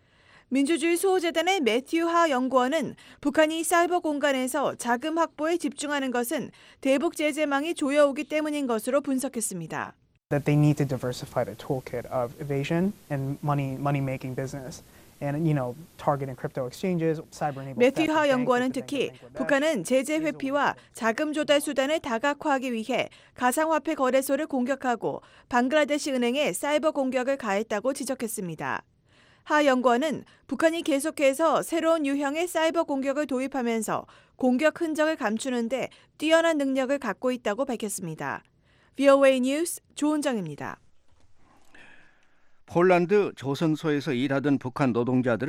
민주주의 수호재단의 매튜 하 연구원은 북한이 사이버 공간에서 자금 확보에 집중하는 것은 대북 제재망이 조여오기 때문인 것으로 분석했습니다. That they need to diversify the toolkit of evasion and money money making business, and you know targeting crypto exchanges, cyber-enabled. 매튜 하 연구원은 특히 북한은 제재 회피와 자금 조달 수단을 다각화하기 위해 가상화폐 거래소를 공격하고 방글라데시 은행에 사이버 공격을 가했다고 지적했습니다. 하 연구원은 북한이 계속해서 새로운 유형의 사이버 공격을 도입하면서 공격 흔적을 감추는 데 뛰어난 능력을 갖고 있다고 밝혔습니다. 브이오에이 뉴스 조은정입니다. 폴란드 조선소에서 일하던 북한 노동자들은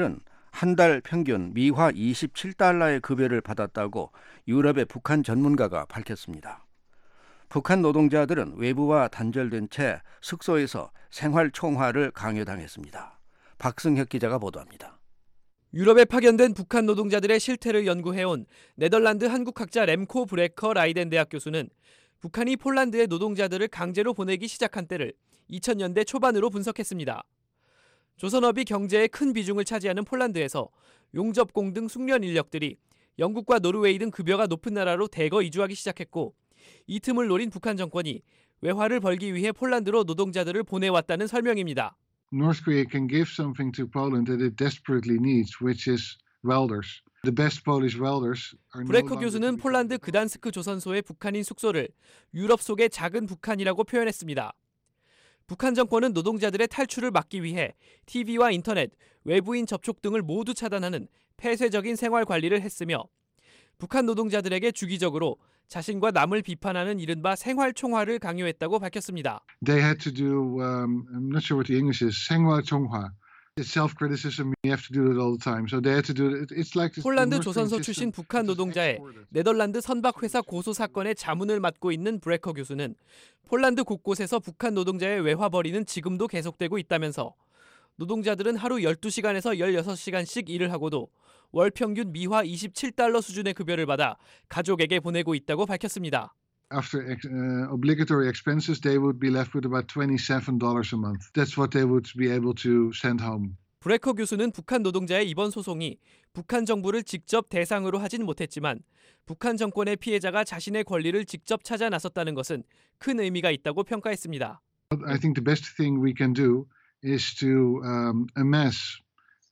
한 달 평균 미화 이십칠 달러의 급여를 받았다고 유럽의 북한 전문가가 밝혔습니다. 북한 노동자들은 외부와 단절된 채 숙소에서 생활 총화를 강요당했습니다. 박승혁 기자가 보도합니다. 유럽에 파견된 북한 노동자들의 실태를 연구해온 네덜란드 한국학자 렘코 브레커 라이덴 대학 교수는 북한이 폴란드의 노동자들을 강제로 보내기 시작한 때를 이천 년대 초반으로 분석했습니다. 조선업이 경제의 큰 비중을 차지하는 폴란드에서 용접공 등 숙련 인력들이 영국과 노르웨이 등 급여가 높은 나라로 대거 이주하기 시작했고, 이 틈을 노린 북한 정권이 외화를 벌기 위해 폴란드로 노동자들을 보내왔다는 설명입니다. North Korea can give something to Poland that it desperately needs, which is welders. The best Polish welders are no 브레커 longer 교수는 폴란드 그단스크 조선소의 북한인 숙소를 유럽 속의 작은 북한이라고 표현했습니다. 북한 정권은 노동자들의 탈출을 막기 위해 티비와 인터넷, 외부인 접촉 등을 모두 차단하는 폐쇄적인 생활 관리를 했으며, 북한 노동자들에게 주기적으로 자신과 남을 비판하는 이른바 생활 총화를 강요했다고 밝혔습니다. They had to do, um, I'm not sure what the English is, 생활 총화. It's self-criticism. You have to do it all the time. So they had to do it. It's like this 폴란드 조선소 출신 북한 노동자의 네덜란드 선박회사 고소 사건의 자문을 맡고 있는 브레커 교수는 폴란드 곳곳에서 북한 노동자의 외화 벌이는 지금도 계속되고 있다면서, 노동자들은 하루 열두 시간에서 열여섯 시간씩 일을 하고도 월 평균 미화 이십칠 달러 수준의 급여를 받아 가족에게 보내고 있다고 밝혔습니다. After uh, obligatory expenses, they would be left with about twenty-seven dollars a month. That's what they would be able to send home. 브레커 교수는 북한 노동자의 이번 소송이 북한 정부를 직접 대상으로 하진 못했지만 북한 정권의 피해자가 자신의 권리를 직접 찾아 나섰다는 것은 큰 의미가 있다고 평가했습니다. I think the best thing we can do is to um, amass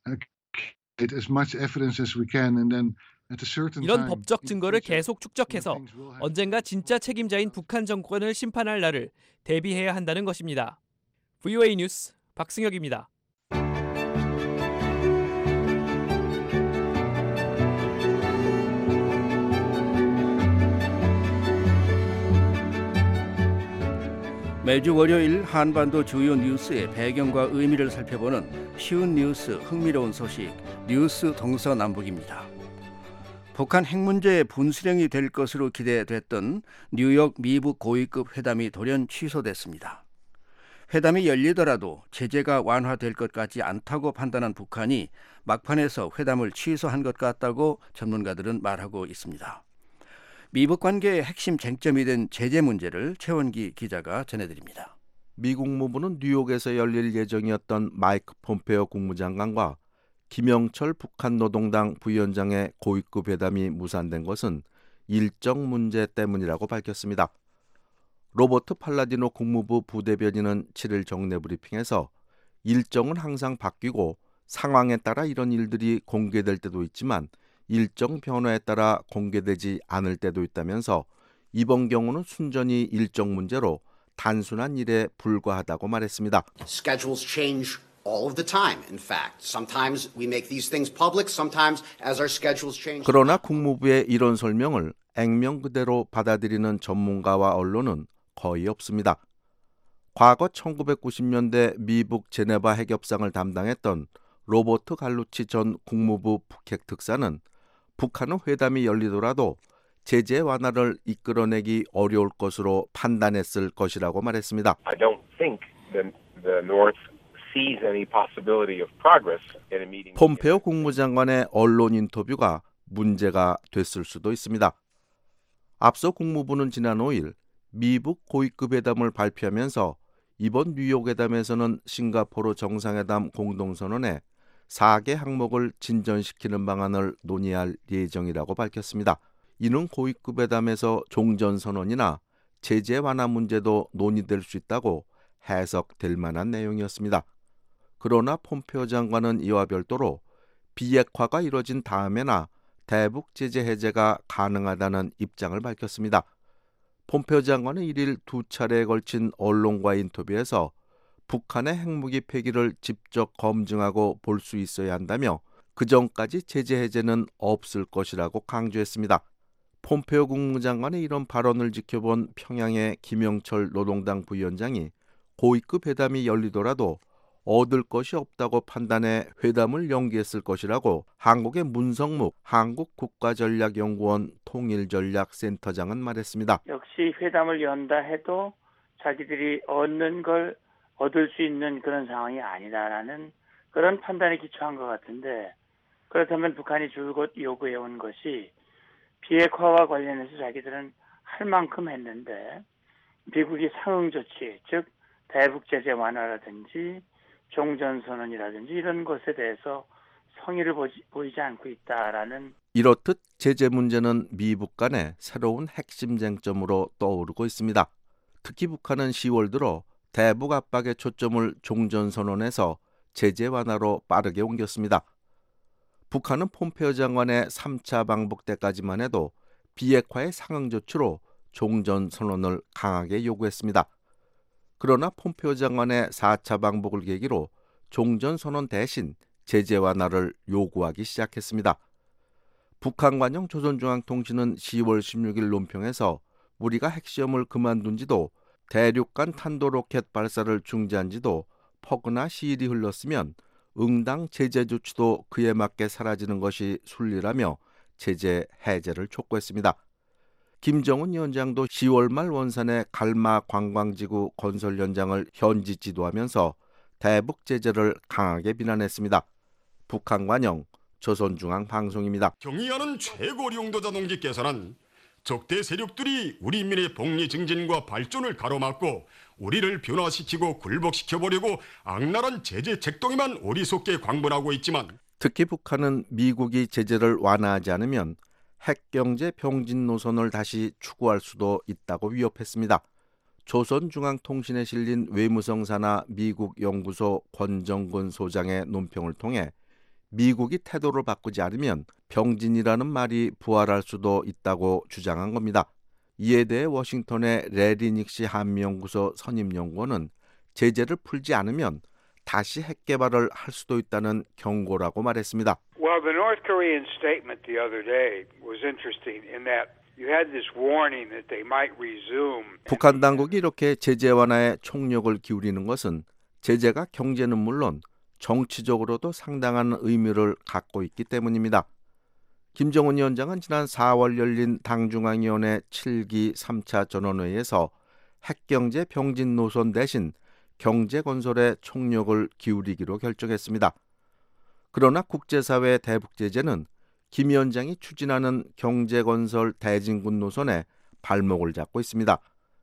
as much evidence as we can, and then 이런 법적 증거를 계속 축적해서 언젠가 진짜 책임자인 북한 정권을 심판할 날을 대비해야 한다는 것입니다. 브이오에이 뉴스 박승혁입니다. 매주 월요일 한반도 주요 뉴스의 배경과 의미를 살펴보는 쉬운 뉴스, 흥미로운 소식, 뉴스 동서남북입니다. 북한 핵 문제의 분수령이 될 것으로 기대됐던 뉴욕 미북 고위급 회담이 돌연 취소됐습니다. 회담이 열리더라도 제재가 완화될 것 같지 않다고 판단한 북한이 막판에서 회담을 취소한 것 같다고 전문가들은 말하고 있습니다. 미북 관계의 핵심 쟁점이 된 제재 문제를 최원기 기자가 전해드립니다. 미 국무부는 뉴욕에서 열릴 예정이었던 마이크 폼페오 국무장관과 김영철 북한 노동당 부위원장의 고위급 회담이 무산된 것은 일정 문제 때문이라고 밝혔습니다. 로버트 팔라디노 국무부 부대변인은 칠일 정례 브리핑에서 일정은 항상 바뀌고 상황에 따라 이런 일들이 공개될 때도 있지만 일정 변화에 따라 공개되지 않을 때도 있다면서 이번 경우는 순전히 일정 문제로 단순한 일에 불과하다고 말했습니다. Schedules change all of the time. In fact, sometimes we make these things public, sometimes as our schedules change. 그러나 국무부의 이런 설명을 액면 그대로 받아들이는 전문가와 언론은 거의 없습니다. 과거 천구백구십 년대 미북 제네바 핵협상을 담당했던 로버트 갈루치 전 국무부 북핵 특사는 북한은 회담이 열리더라도 제재 완화를 이끌어내기 어려울 것으로 판단했을 것이라고 말했습니다. I don't think that the North sees any possibility of progress in a meeting. 폼페오 국무장관의 언론 인터뷰가 문제가 됐을 수도 있습니다. 앞서 국무부는 지난 오일 미북 고위급 회담을 발표하면서 이번 뉴욕 회담에서는 싱가포르 정상회담 공동선언에 네 개 항목을 진전시키는 방안을 논의할 예정이라고 밝혔습니다. 이는 고위급 회담에서 종전선언이나 제재 완화 문제도 논의될 수 있다고 해석될 만한 내용이었습니다. 그러나 폼페오 장관은 이와 별도로 비핵화가 이뤄진 다음에나 대북 제재 해제가 가능하다는 입장을 밝혔습니다. 폼페오 장관은 일일 두 차례에 걸친 언론과 인터뷰에서 북한의 핵무기 폐기를 직접 검증하고 볼 수 있어야 한다며 그 전까지 제재 해제는 없을 것이라고 강조했습니다. 폼페오 국무장관의 이런 발언을 지켜본 평양의 김영철 노동당 부위원장이 고위급 회담이 열리더라도 얻을 것이 없다고 판단해 회담을 연기했을 것이라고 한국의 문성묵 한국국가전략연구원 통일전략센터장은 말했습니다. 역시 회담을 연다 해도 자기들이 얻는 걸 얻을 수 있는 그런 상황이 아니다라는 그런 판단에 기초한 것 같은데, 그렇다면 북한이 줄곧 요구해온 것이 비핵화와 관련해서 자기들은 할 만큼 했는데 미국이 상응 조치, 즉 대북 제재 완화라든지 종전선언이라든지 이런 것에 대해서 성의를 보지, 보이지 않고 있다라는. 이렇듯 제재 문제는 미북 간의 새로운 핵심 쟁점으로 떠오르고 있습니다. 특히 북한은 시월 들어 대북 압박의 초점을 종전선언에서 제재 완화로 빠르게 옮겼습니다. 북한은 폼페이오 장관의 삼 차 방북 때까지만 해도 비핵화의 상응 조치로 종전선언을 강하게 요구했습니다. 그러나 폼페이오 장관의 사 차 방북을 계기로 종전선언 대신 제재 완화를 요구하기 시작했습니다. 북한 관영 조선중앙통신은 시월 십육일 논평에서 우리가 핵시험을 그만둔 지도 대륙간 탄도로켓 발사를 중지한 지도 퍼그나 시일이 흘렀으면 응당 제재 조치도 그에 맞게 사라지는 것이 순리라며 제재 해제를 촉구했습니다. 김정은 위원장도 시월 말 원산의 갈마 관광지구 건설 현장을 현지 지도하면서 대북 제재를 강하게 비난했습니다. 북한 관영 조선중앙방송입니다. 경의하는 최고領導者동지께서는 적대 세력들이 우리 인민의 복리 증진과 발전을 가로막고 우리를 변화시키고 굴복시켜보려고 악랄한 제재 책동에만 어리석게 광분하고 있지만, 특히 북한은 미국이 제재를 완화하지 않으면 핵경제 병진 노선을 다시 추구할 수도 있다고 위협했습니다. 조선중앙통신에 실린 외무성 산하 미국 연구소 권정근 소장의 논평을 통해 미국이 태도를 바꾸지 않으면 병진이라는 말이 부활할 수도 있다고 주장한 겁니다. 이에 대해 워싱턴의 레리 닉시 한미연구소 선임연구원은 제재를 풀지 않으면 다시 핵 개발을 할 수도 있다는 경고라고 말했습니다. Well, the North Korean statement the other day was interesting in that you had this warning that they might resume. 북한 당국이 이렇게 제재 완화에 총력을 기울이는 것은 제재가 경제는 물론 정치적으로도 상당한 의미를 갖고 있기 때문입니다. 김정은 위원장은 지난 사월 열린 당중앙위원회 칠 기 삼 차 전원회의에서 핵경제 병진 노선 대신 경제 건설에 총력을 기울이기로 결정했습니다. 그러나 국제사회의 대북 제재는 김 위원장이 추진하는 경제 건설 대진군 노선에 발목을 잡고 있습니다.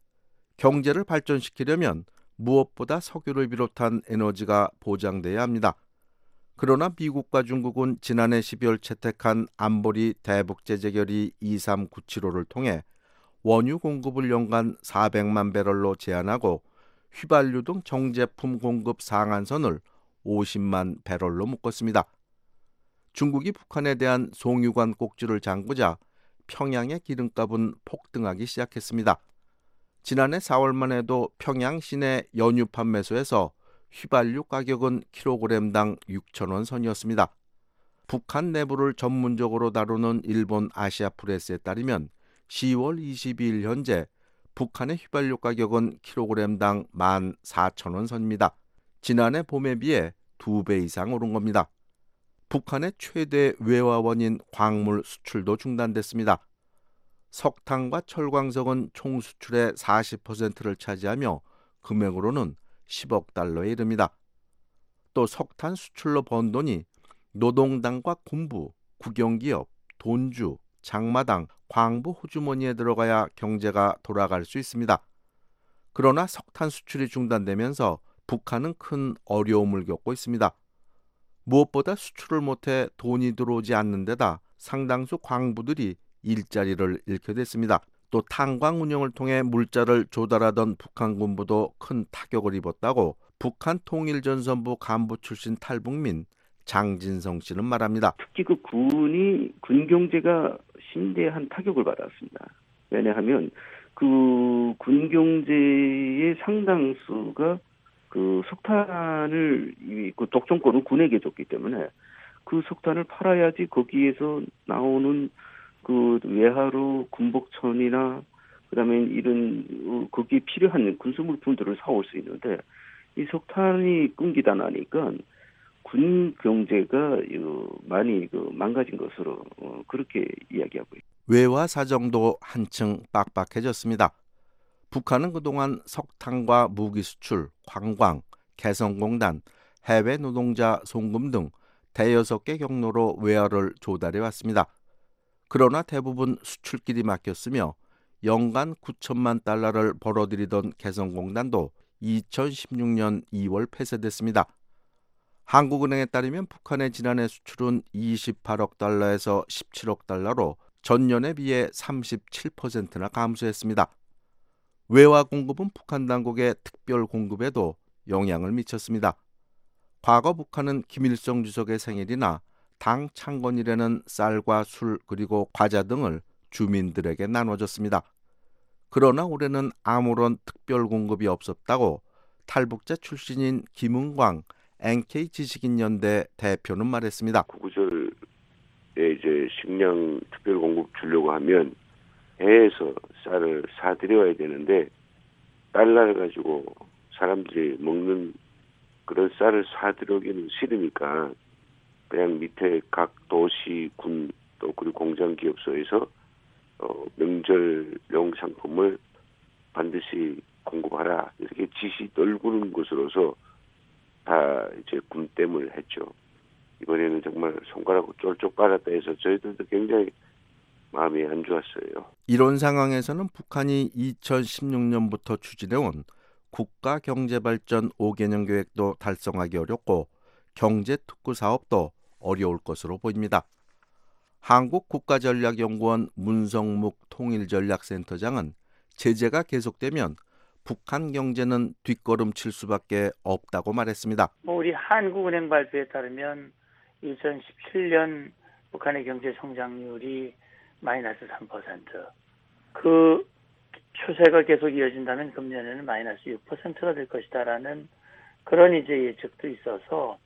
경제를 발전시키려면 무엇보다 석유를 비롯한 에너지가 보장돼야 합니다. 그러나 미국과 중국은 지난해 십이월 채택한 안보리 대북 제재 결의 이삼구칠오를 통해 원유 공급을 연간 사백만 배럴로 제한하고 휘발유 등 정제품 공급 상한선을 오십만 배럴로 묶었습니다. 중국이 북한에 대한 송유관 꼭지를 잠그자 평양의 기름값은 폭등하기 시작했습니다. 지난해 사월만 해도 평양 시내 연유 판매소에서 휘발유 가격은 킬로그램당 육천 원 선이었습니다. 북한 내부를 전문적으로 다루는 일본 아시아프레스에 따르면 시월 이십이일 현재 북한의 휘발유 가격은 킬로그램당 만 사천 원 선입니다. 지난해 봄에 비해 두 배 이상 오른 겁니다. 북한의 최대 외화원인 광물 수출도 중단됐습니다. 석탄과 철광석은 총 수출의 사십 퍼센트를 차지하며 금액으로는 십억 달러에 이릅니다. 또 석탄 수출로 번 돈이 노동당과 군부, 국영기업, 돈주, 장마당, 광부 호주머니에 들어가야 경제가 돌아갈 수 있습니다. 그러나 석탄 수출이 중단되면서 북한은 큰 어려움을 겪고 있습니다. 무엇보다 수출을 못해 돈이 들어오지 않는 데다 상당수 광부들이 일자리를 잃게 됐습니다. 또 탄광 운영을 통해 물자를 조달하던 북한 군부도 큰 타격을 입었다고 북한 통일전선부 간부 출신 탈북민 장진성 씨는 말합니다. 특히 그 군이 군 경제가 심대한 타격을 받았습니다. 왜냐하면 그 군 경제의 상당수가 그 석탄을 그 독점권은 군에게 줬기 때문에 그 석탄을 팔아야지 거기에서 나오는 그 외화로 군복천이나 그다음에 이런 거기에 필요한 군수물품들을 사올 수 있는데 이 석탄이 끊기다 나니까 군 경제가 많이 그 망가진 것으로 그렇게 이야기하고 있습니다. 외화 사정도 한층 빡빡해졌습니다. 북한은 그동안 석탄과 무기 수출, 관광, 개성공단, 해외 노동자 송금 등 대여섯 개 경로로 외화를 조달해 왔습니다. 그러나 대부분 수출길이 막혔으며 연간 구천만 달러를 벌어들이던 개성공단도 이천십육 년 이월 폐쇄됐습니다. 한국은행에 따르면 북한의 지난해 수출은 이십팔억 달러에서 십칠억 달러로 전년에 비해 삼십칠 퍼센트나 감소했습니다. 외화 공급은 북한 당국의 특별 공급에도 영향을 미쳤습니다. 과거 북한은 김일성 주석의 생일이나 당 창건일에는 쌀과 술 그리고 과자 등을 주민들에게 나눠줬습니다. 그러나 올해는 아무런 특별 공급이 없었다고 탈북자 출신인 김은광 엔케이 지식인연대 대표는 말했습니다. 구구절에 이제 식량 특별 공급 주려고 하면 해에서 쌀을 사들여야 되는데 달러를 가지고 사람들이 먹는 그런 쌀을 사들여기는 싫으니까 그냥 밑에 각 도시, 군, 또 그리고 공장 기업소에서 어, 명절용 상품을 반드시 공급하라 이렇게 지시 널구는 것으로서 다 이제 군땜을 했죠. 이번에는 정말 손가락으로 쫄쫄 빨았다 해서 저희들도 굉장히 마음이 안 좋았어요. 이런 상황에서는 북한이 이천십육 년부터 추진해온 국가경제발전 오 개년 계획도 달성하기 어렵고 경제특구 사업도 어려울 것으로 보입니다. 한국국가전략연구원 문성묵 통일전략센터장은 제재가 계속되면 북한 경제는 뒷걸음칠 수밖에 없다고 말했습니다. 뭐 우리 한국은행 발표에 따르면 이천십칠 년 북한의 경제 성장률이 마이너스 삼 퍼센트. 그 추세가 계속 이어진다면 금년에는 마이너스 육 퍼센트가 될 것이다라는 그런 이제 예측도 있어서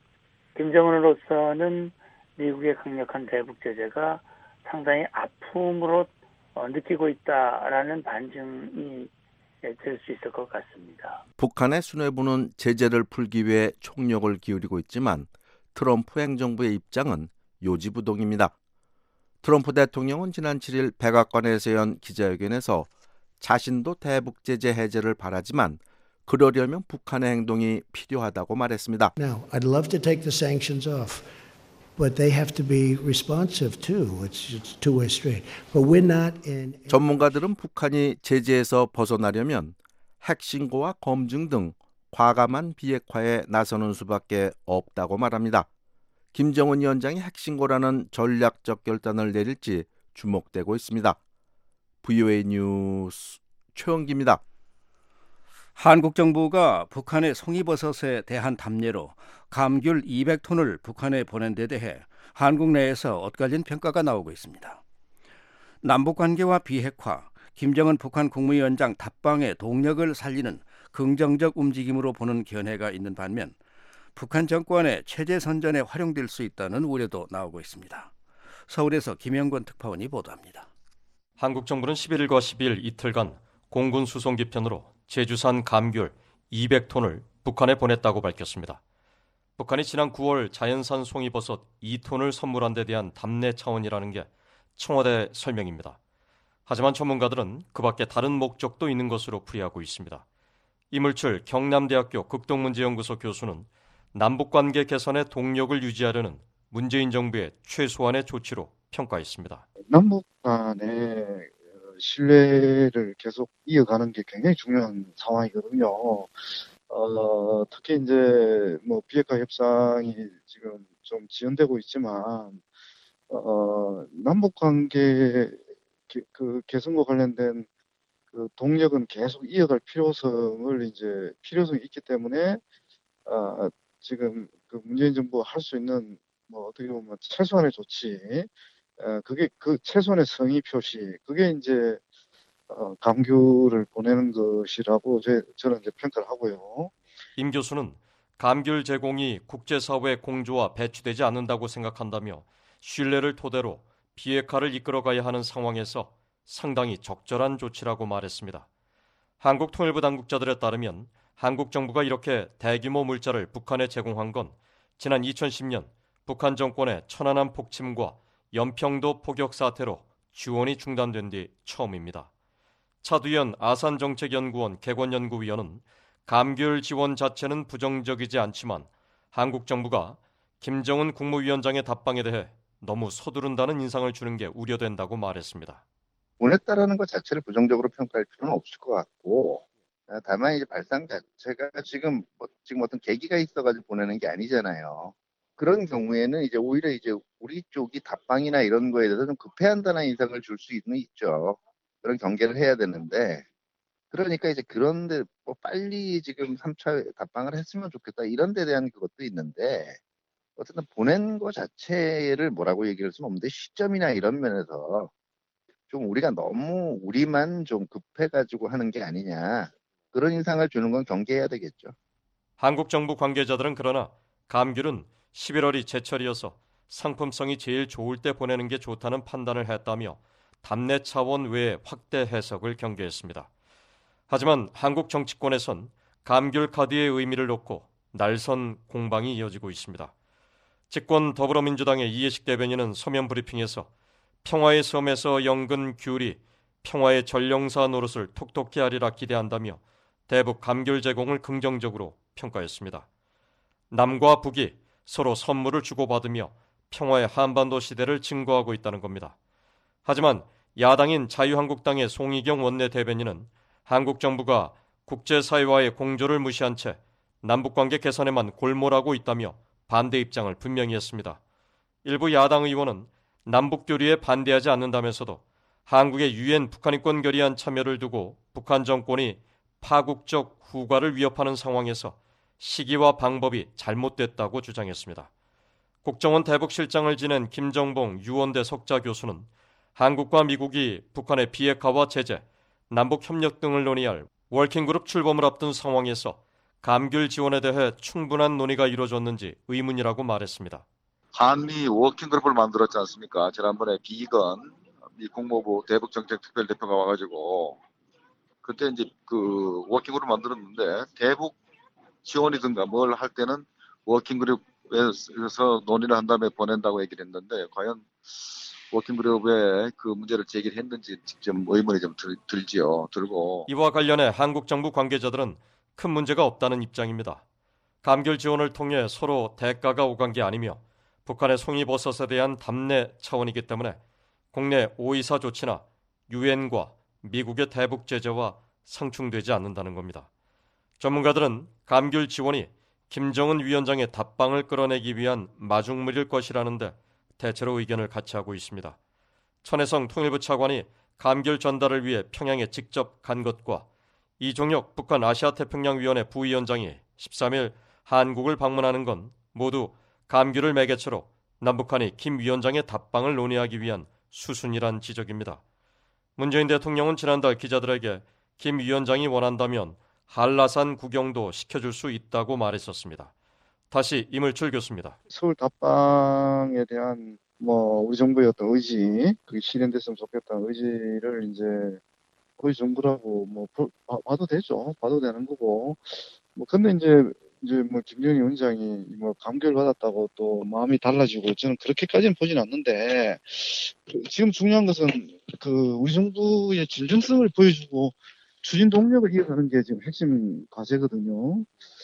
김정은으로서는 미국의 강력한 대북 제재가 상당히 아픔으로 느끼고 있다라는 반증이 될 수 있을 것 같습니다. 북한의 수뇌부는 제재를 풀기 위해 총력을 기울이고 있지만 트럼프 행정부의 입장은 요지부동입니다. 트럼프 대통령은 지난 칠일 백악관에서 연 기자회견에서 자신도 대북 제재 해제를 바라지만 그러려면 북한의 행동이 필요하다고 말했습니다. Now, I'd love to take the sanctions off, but they have to be responsive too. It's, it's a two-way street. But we're not in. 전문가들은 북한이 제재에서 벗어나려면 핵신고와 검증 등 과감한 비핵화에 나서는 수밖에 없다고 말합니다. 김정은 위원장이 핵신고라는 전략적 결단을 내릴지 주목되고 있습니다. 브이오에이 뉴스 최영기입니다. 한국 정부가 북한의 송이버섯에 대한 담례로 감귤 이백 톤을 북한에 보낸 데 대해 한국 내에서 엇갈린 평가가 나오고 있습니다. 남북관계와 비핵화, 김정은 북한 국무위원장 답방의 동력을 살리는 긍정적 움직임으로 보는 견해가 있는 반면 북한 정권의 체제 선전에 활용될 수 있다는 우려도 나오고 있습니다. 서울에서 김영권 특파원이 보도합니다. 한국 정부는 십일일과 십이일 이틀간 공군 수송기 편으로 제주산 감귤 이백 톤을 북한에 보냈다고 밝혔습니다. 북한이 지난 구월 자연산 송이버섯 이 톤을 선물한 데 대한 답례 차원이라는 게 청와대 설명입니다. 하지만 전문가들은 그 밖에 다른 목적도 있는 것으로 풀이하고 있습니다. 이물출 경남대학교 극동문제연구소 교수는 남북관계 개선의 동력을 유지하려는 문재인 정부의 최소한의 조치로 평가했습니다. 남북 간의 신뢰를 계속 이어가는 게 굉장히 중요한 상황이거든요. 어, 특히 이제 뭐 비핵화 협상이 지금 좀 지연되고 있지만 어, 남북 관계 그 개선과 관련된 그 동력은 계속 이어갈 필요성을 이제 필요성이 있기 때문에 어, 지금 그 문재인 정부가 할 수 있는 뭐 어떻게 보면 최소한의 조치, 어, 그게 그 최소한의 성의 표시, 그게 이제 어, 감귤을 보내는 것이라고 제, 저는 이제 평가를 하고요. 임 교수는 감귤 제공이 국제사회의 공조와 배치되지 않는다고 생각한다며 신뢰를 토대로 비핵화를 이끌어가야 하는 상황에서 상당히 적절한 조치라고 말했습니다. 한국 통일부 당국자들에 따르면 한국 정부가 이렇게 대규모 물자를 북한에 제공한 건 지난 이천십 년 북한 정권의 천안함 폭침과 연평도 포격 사태로 지원이 중단된 뒤 처음입니다. 차두현 아산정책연구원 객원연구위원은 감귤 지원 자체는 부정적이지 않지만 한국 정부가 김정은 국무위원장의 답방에 대해 너무 서두른다는 인상을 주는 게 우려된다고 말했습니다. 보냈다라는 것 자체를 부정적으로 평가할 필요는 없을 것 같고, 다만 이제 발상 자체가 지금 뭐, 지금 어떤 계기가 있어가지고 보내는 게 아니잖아요. 그런 경우에는 이제 오히려 이제 우리 쪽이 답방이나 이런 거에 대해서 좀 급해한다는 인상을 줄 수는 있죠. 그런 경계를 해야 되는데, 그러니까 이제 그런데 뭐 빨리 지금 삼 차 답방을 했으면 좋겠다 이런 데 대한 그것도 있는데, 어쨌든 보낸 거 자체를 뭐라고 얘기할 수는 없는데 시점이나 이런 면에서 좀 우리가 너무 우리만 좀 급해가지고 하는 게 아니냐, 그런 인상을 주는 건 경계해야 되겠죠. 한국 정부 관계자들은 그러나 감귤은 십일월이 제철이어서 상품성이 제일 좋을 때 보내는 게 좋다는 판단을 했다며 답례 차원 외의 확대 해석을 경계했습니다. 하지만 한국 정치권에선 감귤 카드의 의미를 놓고 날선 공방이 이어지고 있습니다. 집권 더불어민주당의 이해식 대변인은 서면 브리핑에서 평화의 섬에서 연근 귤이 평화의 전령사 노릇을 톡톡히 하리라 기대한다며 대북 감귤 제공을 긍정적으로 평가했습니다. 남과 북이 서로 선물을 주고받으며 평화의 한반도 시대를 증거하고 있다는 겁니다. 하지만 야당인 자유한국당의 송희경 원내대변인은 한국 정부가 국제사회와의 공조를 무시한 채 남북관계 개선에만 골몰하고 있다며 반대 입장을 분명히 했습니다. 일부 야당 의원은 남북 교류에 반대하지 않는다면서도 한국의 유엔 북한인권 결의안 참여를 두고 북한 정권이 파국적 후과를 위협하는 상황에서 시기와 방법이 잘못됐다고 주장했습니다. 국정원 대북실장을 지낸 김정봉 유원대 석좌 교수는 한국과 미국이 북한의 비핵화와 제재, 남북협력 등을 논의할 워킹그룹 출범을 앞둔 상황에서 감귤 지원에 대해 충분한 논의가 이루어졌는지 의문이라고 말했습니다. 한미 워킹그룹을 만들었지 않습니까? 지난번에 비건 미 국무부 대북정책특별대표가 와가지고 그때 이제 그 워킹그룹 만들었는데 대북 지원이든가 뭘 할 때는 워킹그룹에서 논의를 한 다음에 보낸다고 얘기를 했는데 과연 워킹그룹에 그 문제를 제기를 했는지 직접 의문이 좀 들, 들지요. 들고 이와 관련해 한국 정부 관계자들은 큰 문제가 없다는 입장입니다. 감귤 지원을 통해 서로 대가가 오간 게 아니며 북한의 송이버섯에 대한 답례 차원이기 때문에 국내 오이사 조치나 유엔과 미국의 대북 제재와 상충되지 않는다는 겁니다. 전문가들은 감귤 지원이 김정은 위원장의 답방을 끌어내기 위한 마중물일 것이라는데 대체로 의견을 같이 하고 있습니다. 천혜성 통일부 차관이 감귤 전달을 위해 평양에 직접 간 것과 이종혁 북한 아시아태평양위원회 부위원장이 십삼 일 한국을 방문하는 건 모두 감귤을 매개체로 남북한이 김 위원장의 답방을 논의하기 위한 수순이란 지적입니다. 문재인 대통령은 지난달 기자들에게 김 위원장이 원한다면 한라산 구경도 시켜줄 수 있다고 말했었습니다. 다시 이물출 교수입니다. 서울 답방에 대한 뭐 우리 정부의 어떤 의지, 그게 실현됐으면 좋겠다는 의지를 이제 거의 정부라고 뭐 봐도 되죠. 봐도 되는 거고. 뭐 근데 이제 이제 뭐 김정일 위원장이 뭐 감귤 받았다고 또 마음이 달라지고 저는 그렇게까지는 보진 않는데 지금 중요한 것은 그 우리 정부의 진정성을 보여주고 추진 동력을 이어가는 게 지금 핵심 과제거든요.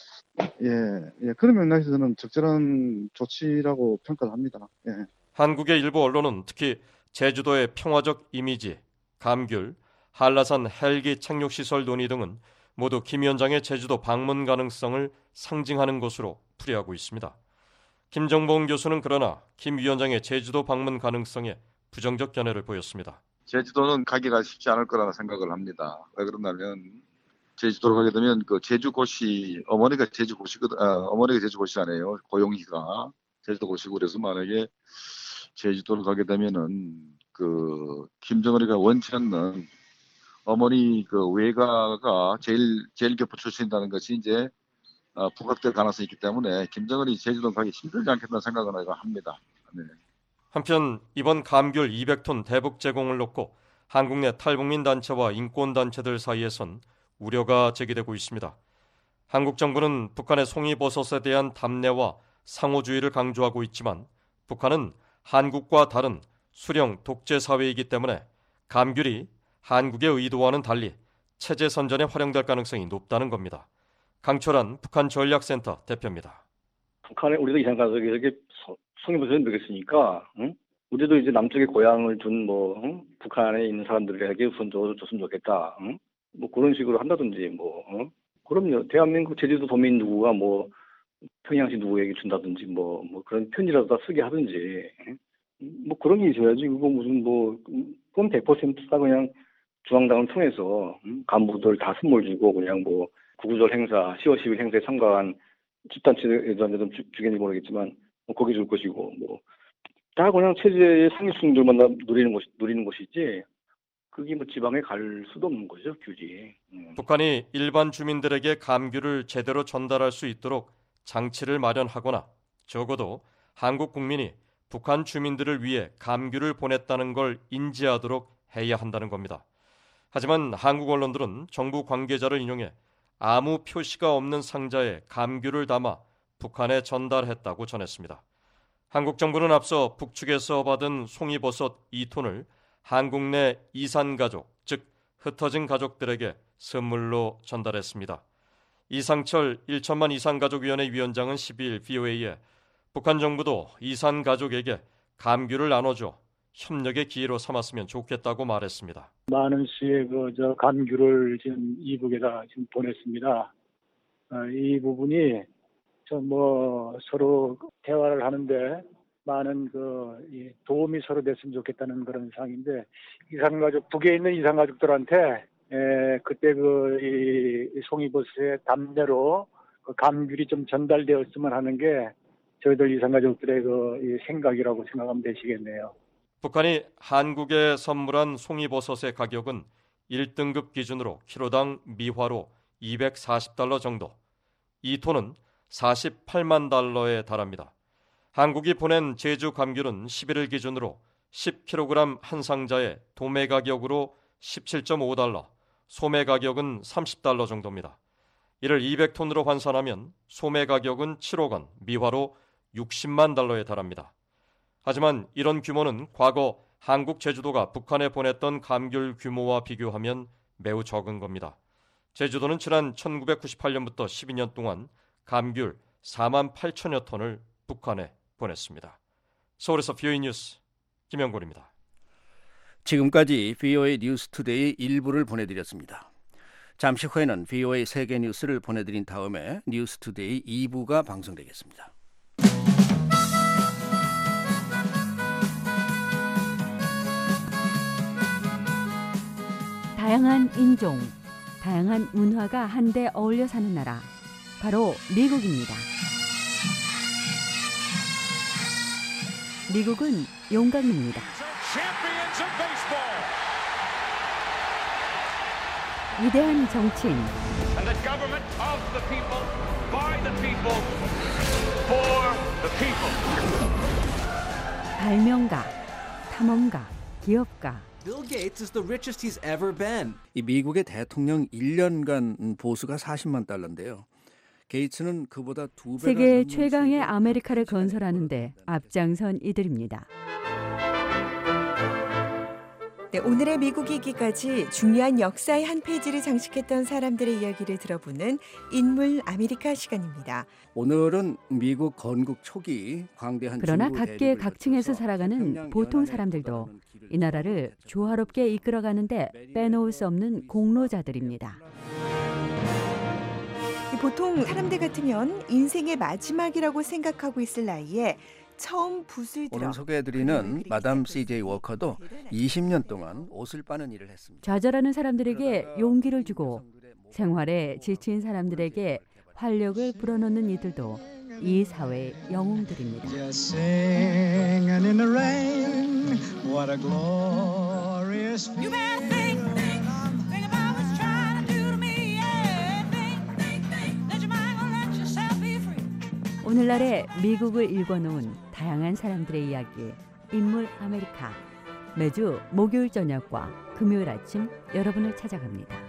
예, 예, 그런 맥락에서 저는 적절한 조치라고 평가를 합니다. 예. 한국의 일부 언론은 특히 제주도의 평화적 이미지, 감귤, 한라산 헬기 착륙시설 논의 등은 모두 김 위원장의 제주도 방문 가능성을 상징하는 것으로 풀이하고 있습니다. 김정봉 교수는 그러나 김 위원장의 제주도 방문 가능성에 부정적 견해를 보였습니다. 제주도는 가기가 쉽지 않을 거라고 생각을 합니다. 왜 그러냐면 제주도로 가게 되면 그 제주고시 어머니가 제주고시거든, 아, 어머니가 제주고시라네요. 고용희가 제주도고시고 그래서 만약에 제주도를 가게 되면은 그 김정은이가 원치 않는 어머니 그 외가가 제일 제일 교포 출신이라는 것이 이제 어, 부각될 가능성이 있기 때문에 김정은이 제주도 가기 힘들지 않겠다는 생각을 내가 합니다. 네. 한편 이번 감귤 이백 톤 대북 제공을 놓고 한국 내 탈북민 단체와 인권 단체들 사이에선 우려가 제기되고 있습니다. 한국 정부는 북한의 송이버섯에 대한 담내와 상호주의를 강조하고 있지만 북한은 한국과 다른 수령 독재 사회이기 때문에 감귤이 한국의 의도와는 달리 체제 선전에 활용될 가능성이 높다는 겁니다. 강철한 북한 전략센터 대표입니다. 북한에 우리도 이산가족이 이렇게 송이버섯을 먹였으니까, 응? 우리도 이제 남쪽에 고향을 둔 뭐 북한에 있는 사람들에게 우선 줬으면 좋겠다. 응? 뭐 그런 식으로 한다든지 뭐. 응? 그럼요. 대한민국 제주도 도민 누구가 뭐 평양시 누구에게 준다든지 뭐, 뭐 그런 편지라도 다 쓰게 하든지. 응? 뭐 그런 게 있어야지. 그거 무슨 뭐 그건 백 퍼센트 다 그냥 중앙당을 통해서 응? 간부들 다 선물 주고 그냥 뭐 구구절 행사, 시월 십일 행사에 참가한 집단체들한테도 주겠는지 모르겠지만 뭐 거기 줄 것이고 뭐 다 그냥 체제의 상위 수준들만 누리는 것이 누리는 것이지 그게 뭐 지방에 갈 수도 없는 거죠, 규지. 음. 북한이 일반 주민들에게 감귤을 제대로 전달할 수 있도록 장치를 마련하거나 적어도 한국 국민이 북한 주민들을 위해 감귤을 보냈다는 걸 인지하도록 해야 한다는 겁니다. 하지만 한국 언론들은 정부 관계자를 인용해 아무 표시가 없는 상자에 감귤을 담아 북한에 전달했다고 전했습니다. 한국 정부는 앞서 북측에서 받은 송이버섯 이 톤을 한국 내 이산가족, 즉 흩어진 가족들에게 선물로 전달했습니다. 이상철 일천만 이산가족위원회 위원장은 십이일 브이오에이에 북한 정부도 이산가족에게 감귤을 나눠줘 협력의 기회로 삼았으면 좋겠다고 말했습니다. 많은 수의 그 저 감귤을 지금 이북에다 지금 보냈습니다. 어, 이 부분이 좀 뭐 서로 대화를 하는데 많은 그 이 도움이 서로 됐으면 좋겠다는 그런 상황인데 이산가족 북에 있는 이산가족들한테 에, 그때 그 이 송이버섯의 담내로 그 감귤이 좀 전달되었으면 하는 게 저희들 이산가족들의 그 이 생각이라고 생각하면 되시겠네요. 북한이 한국에 선물한 송이버섯의 가격은 일 등급 기준으로 킬로당 미화로 이백사십 달러 정도, 이 톤은 사십팔만 달러에 달합니다. 한국이 보낸 제주 감귤은 십일일 기준으로 십 킬로그램 한 상자에 도매 가격으로 십칠 점 오 달러, 소매 가격은 삼십 달러 정도입니다. 이를 이백 톤으로 환산하면 소매 가격은 칠억 원, 미화로 육십만 달러에 달합니다. 하지만 이런 규모는 과거 한국 제주도가 북한에 보냈던 감귤 규모와 비교하면 매우 적은 겁니다. 제주도는 지난 천구백구십팔 년부터 십이 년 동안 감귤 사만 팔천여 톤을 북한에 보냈습니다. 서울에서 브이오에이 뉴스 김영곤입니다. 지금까지 브이오에이 뉴스투데이 일부를 보내드렸습니다. 잠시 후에는 브이오에이 세계 뉴스를 보내드린 다음에 뉴스투데이 이 부가 방송되겠습니다. 다양한 인종, 다양한 문화가 한데 어울려 사는 나라, 바로 미국입니다. 미국은 용광로입니다. 위대한 정치인, 발명가, 탐험가, 기업가. Bill Gates is the richest he's ever been. 이 미국의 대통령 일 년간 보수가 사십만 달러인데요. 게이츠는 그보다 두 배가 세계 최강의 아메리카를 건설하는데 앞장선 이들입니다. 네, 오늘의 미국 이기까지 중요한 역사의 한 페이지를 장식했던 사람들의 이야기를 들어보는 인물 아메리카 시간입니다. 오늘은 미국 건국 초기 광대한 그러나 각계 각층에서 살아가는 보통 사람들도 이 나라를 조화롭게 이끌어가는데 빼놓을 수 없는 공로자들입니다. 보통 사람들 같으면 인생의 마지막이라고 생각하고 있을 나이에 처음 붓을 들어 오늘 소개해드리는 마담 씨제이 워커도 이십 년 동안 옷을 빠는 일을 했습니다. 좌절하는 사람들에게 용기를 주고 생활에 지친 사람들에게 활력을 불어넣는 이들도 이 사회의 영웅들입니다. 오늘날의 미국을 읽어놓은 다양한 사람들의 이야기, 인물 아메리카. 매주 목요일 저녁과 금요일 아침 여러분을 찾아갑니다.